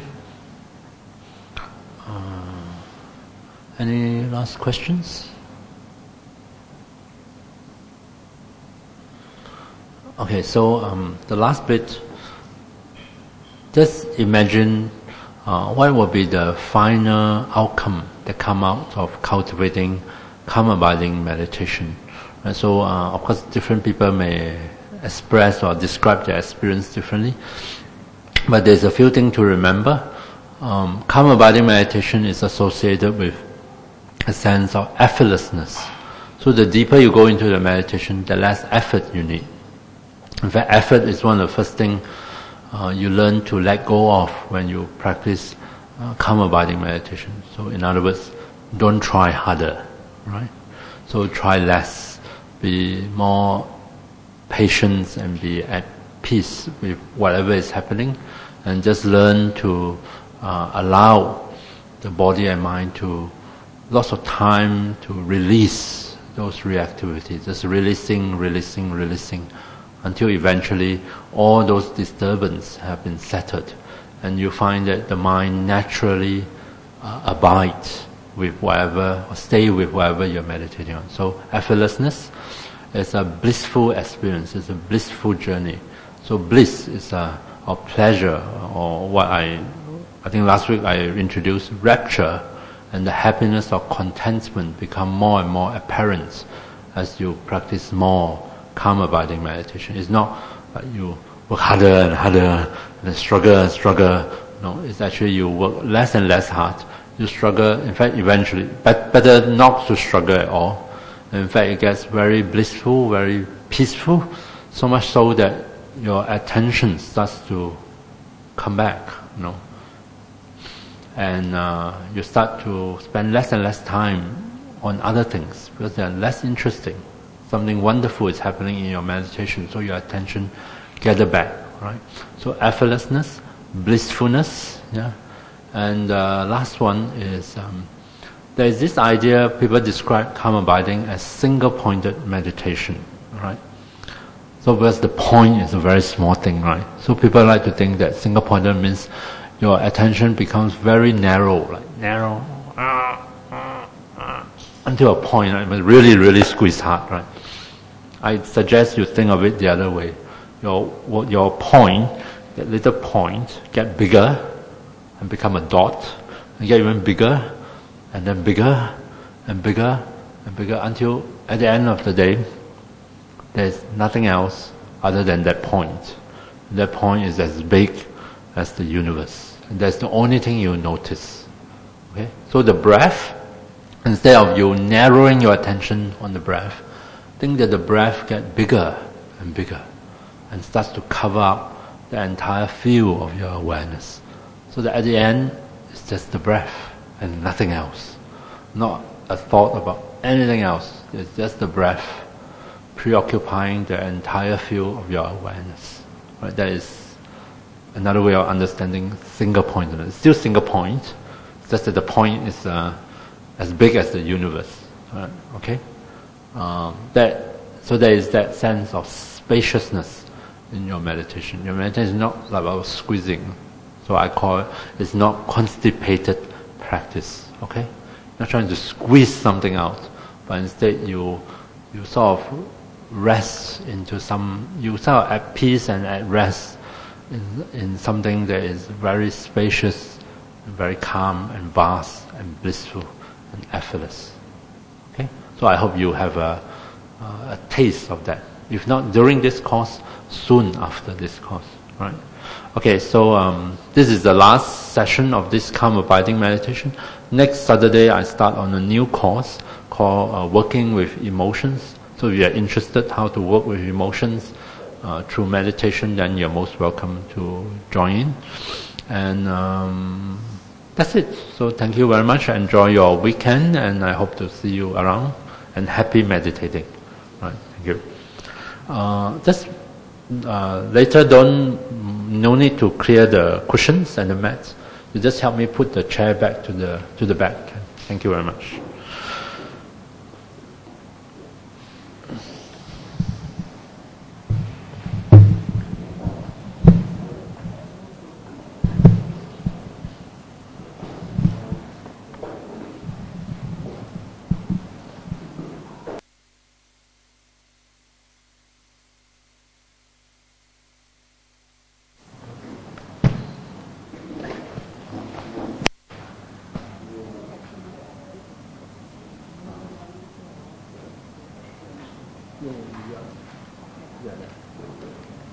Uh, any last questions? Okay, so um, the last bit, just imagine uh, what will be the final outcome that come out of cultivating calm abiding meditation. And so, uh, of course, different people may express or describe their experience differently, but there's a few things to remember. Um, calm abiding meditation is associated with a sense of effortlessness. So the deeper you go into the meditation, the less effort you need. In fact, effort is one of the first things uh, you learn to let go of when you practice uh, calm abiding meditation. So in other words, don't try harder, right? So try less, be more patient and be at peace with whatever is happening, and just learn to uh, allow the body and mind to lots of time to release those reactivities, just releasing, releasing, releasing, until eventually all those disturbances have been settled, and you find that the mind naturally uh, abides with whatever, or stay with whatever you're meditating on. So effortlessness is a blissful experience, it's a blissful journey. So bliss is a, a pleasure, or what I, I think last week I introduced rapture, and the happiness or contentment become more and more apparent as you practice more calm abiding meditation. It's not that you work harder and harder, and struggle and struggle. No, it's actually you work less and less hard. You struggle, in fact, eventually, but better not to struggle at all. In fact, it gets very blissful, very peaceful, so much so that your attention starts to come back, you know. And uh, you start to spend less and less time on other things because they are less interesting. Something wonderful is happening in your meditation, so your attention gather back, right? So effortlessness, blissfulness, yeah. And uh, last one is um, there is this idea people describe calm abiding as single-pointed meditation, right? So because the point is a very small thing, right? So people like to think that single-pointed means your attention becomes very narrow, like narrow, uh, uh, uh, until a point, right? But really, really squeeze hard, right? I suggest you think of it the other way. Your your point, that little point, get bigger and become a dot, and get even bigger, and then bigger, and bigger, and bigger, until at the end of the day, there's nothing else other than that point. That point is as big as the universe, and that's the only thing you notice. Okay, so the breath, instead of you narrowing your attention on the breath, think that the breath gets bigger and bigger, and starts to cover up the entire field of your awareness. So that at the end, it's just the breath and nothing else. Not a thought about anything else. It's just the breath preoccupying the entire field of your awareness. Right? That is another way of understanding single pointedness. It's still single point, just that the point is uh, as big as the universe. Right? Okay, um, that so there is that sense of spaciousness in your meditation. Your meditation is not like about squeezing. So I call it, it's not constipated practice. Okay, not trying to squeeze something out, but instead you you sort of rest into some, you sort of at peace and at rest in, in something that is very spacious, and very calm and vast and blissful and effortless. Okay, so I hope you have a, a taste of that. If not during this course, soon after this course, right? Okay, so um, this is the last session of this calm abiding meditation. Next Saturday, I start on a new course called uh, Working with Emotions. So if you are interested how to work with emotions uh, through meditation, then you're most welcome to join in. And um, that's it. So thank you very much. Enjoy your weekend, and I hope to see you around. And happy meditating. Right? Thank you. Uh, just uh, later, don't no need to clear the cushions and the mats. You just help me put the chair back to the to the back. Thank you very much. Yeah, yeah, yeah.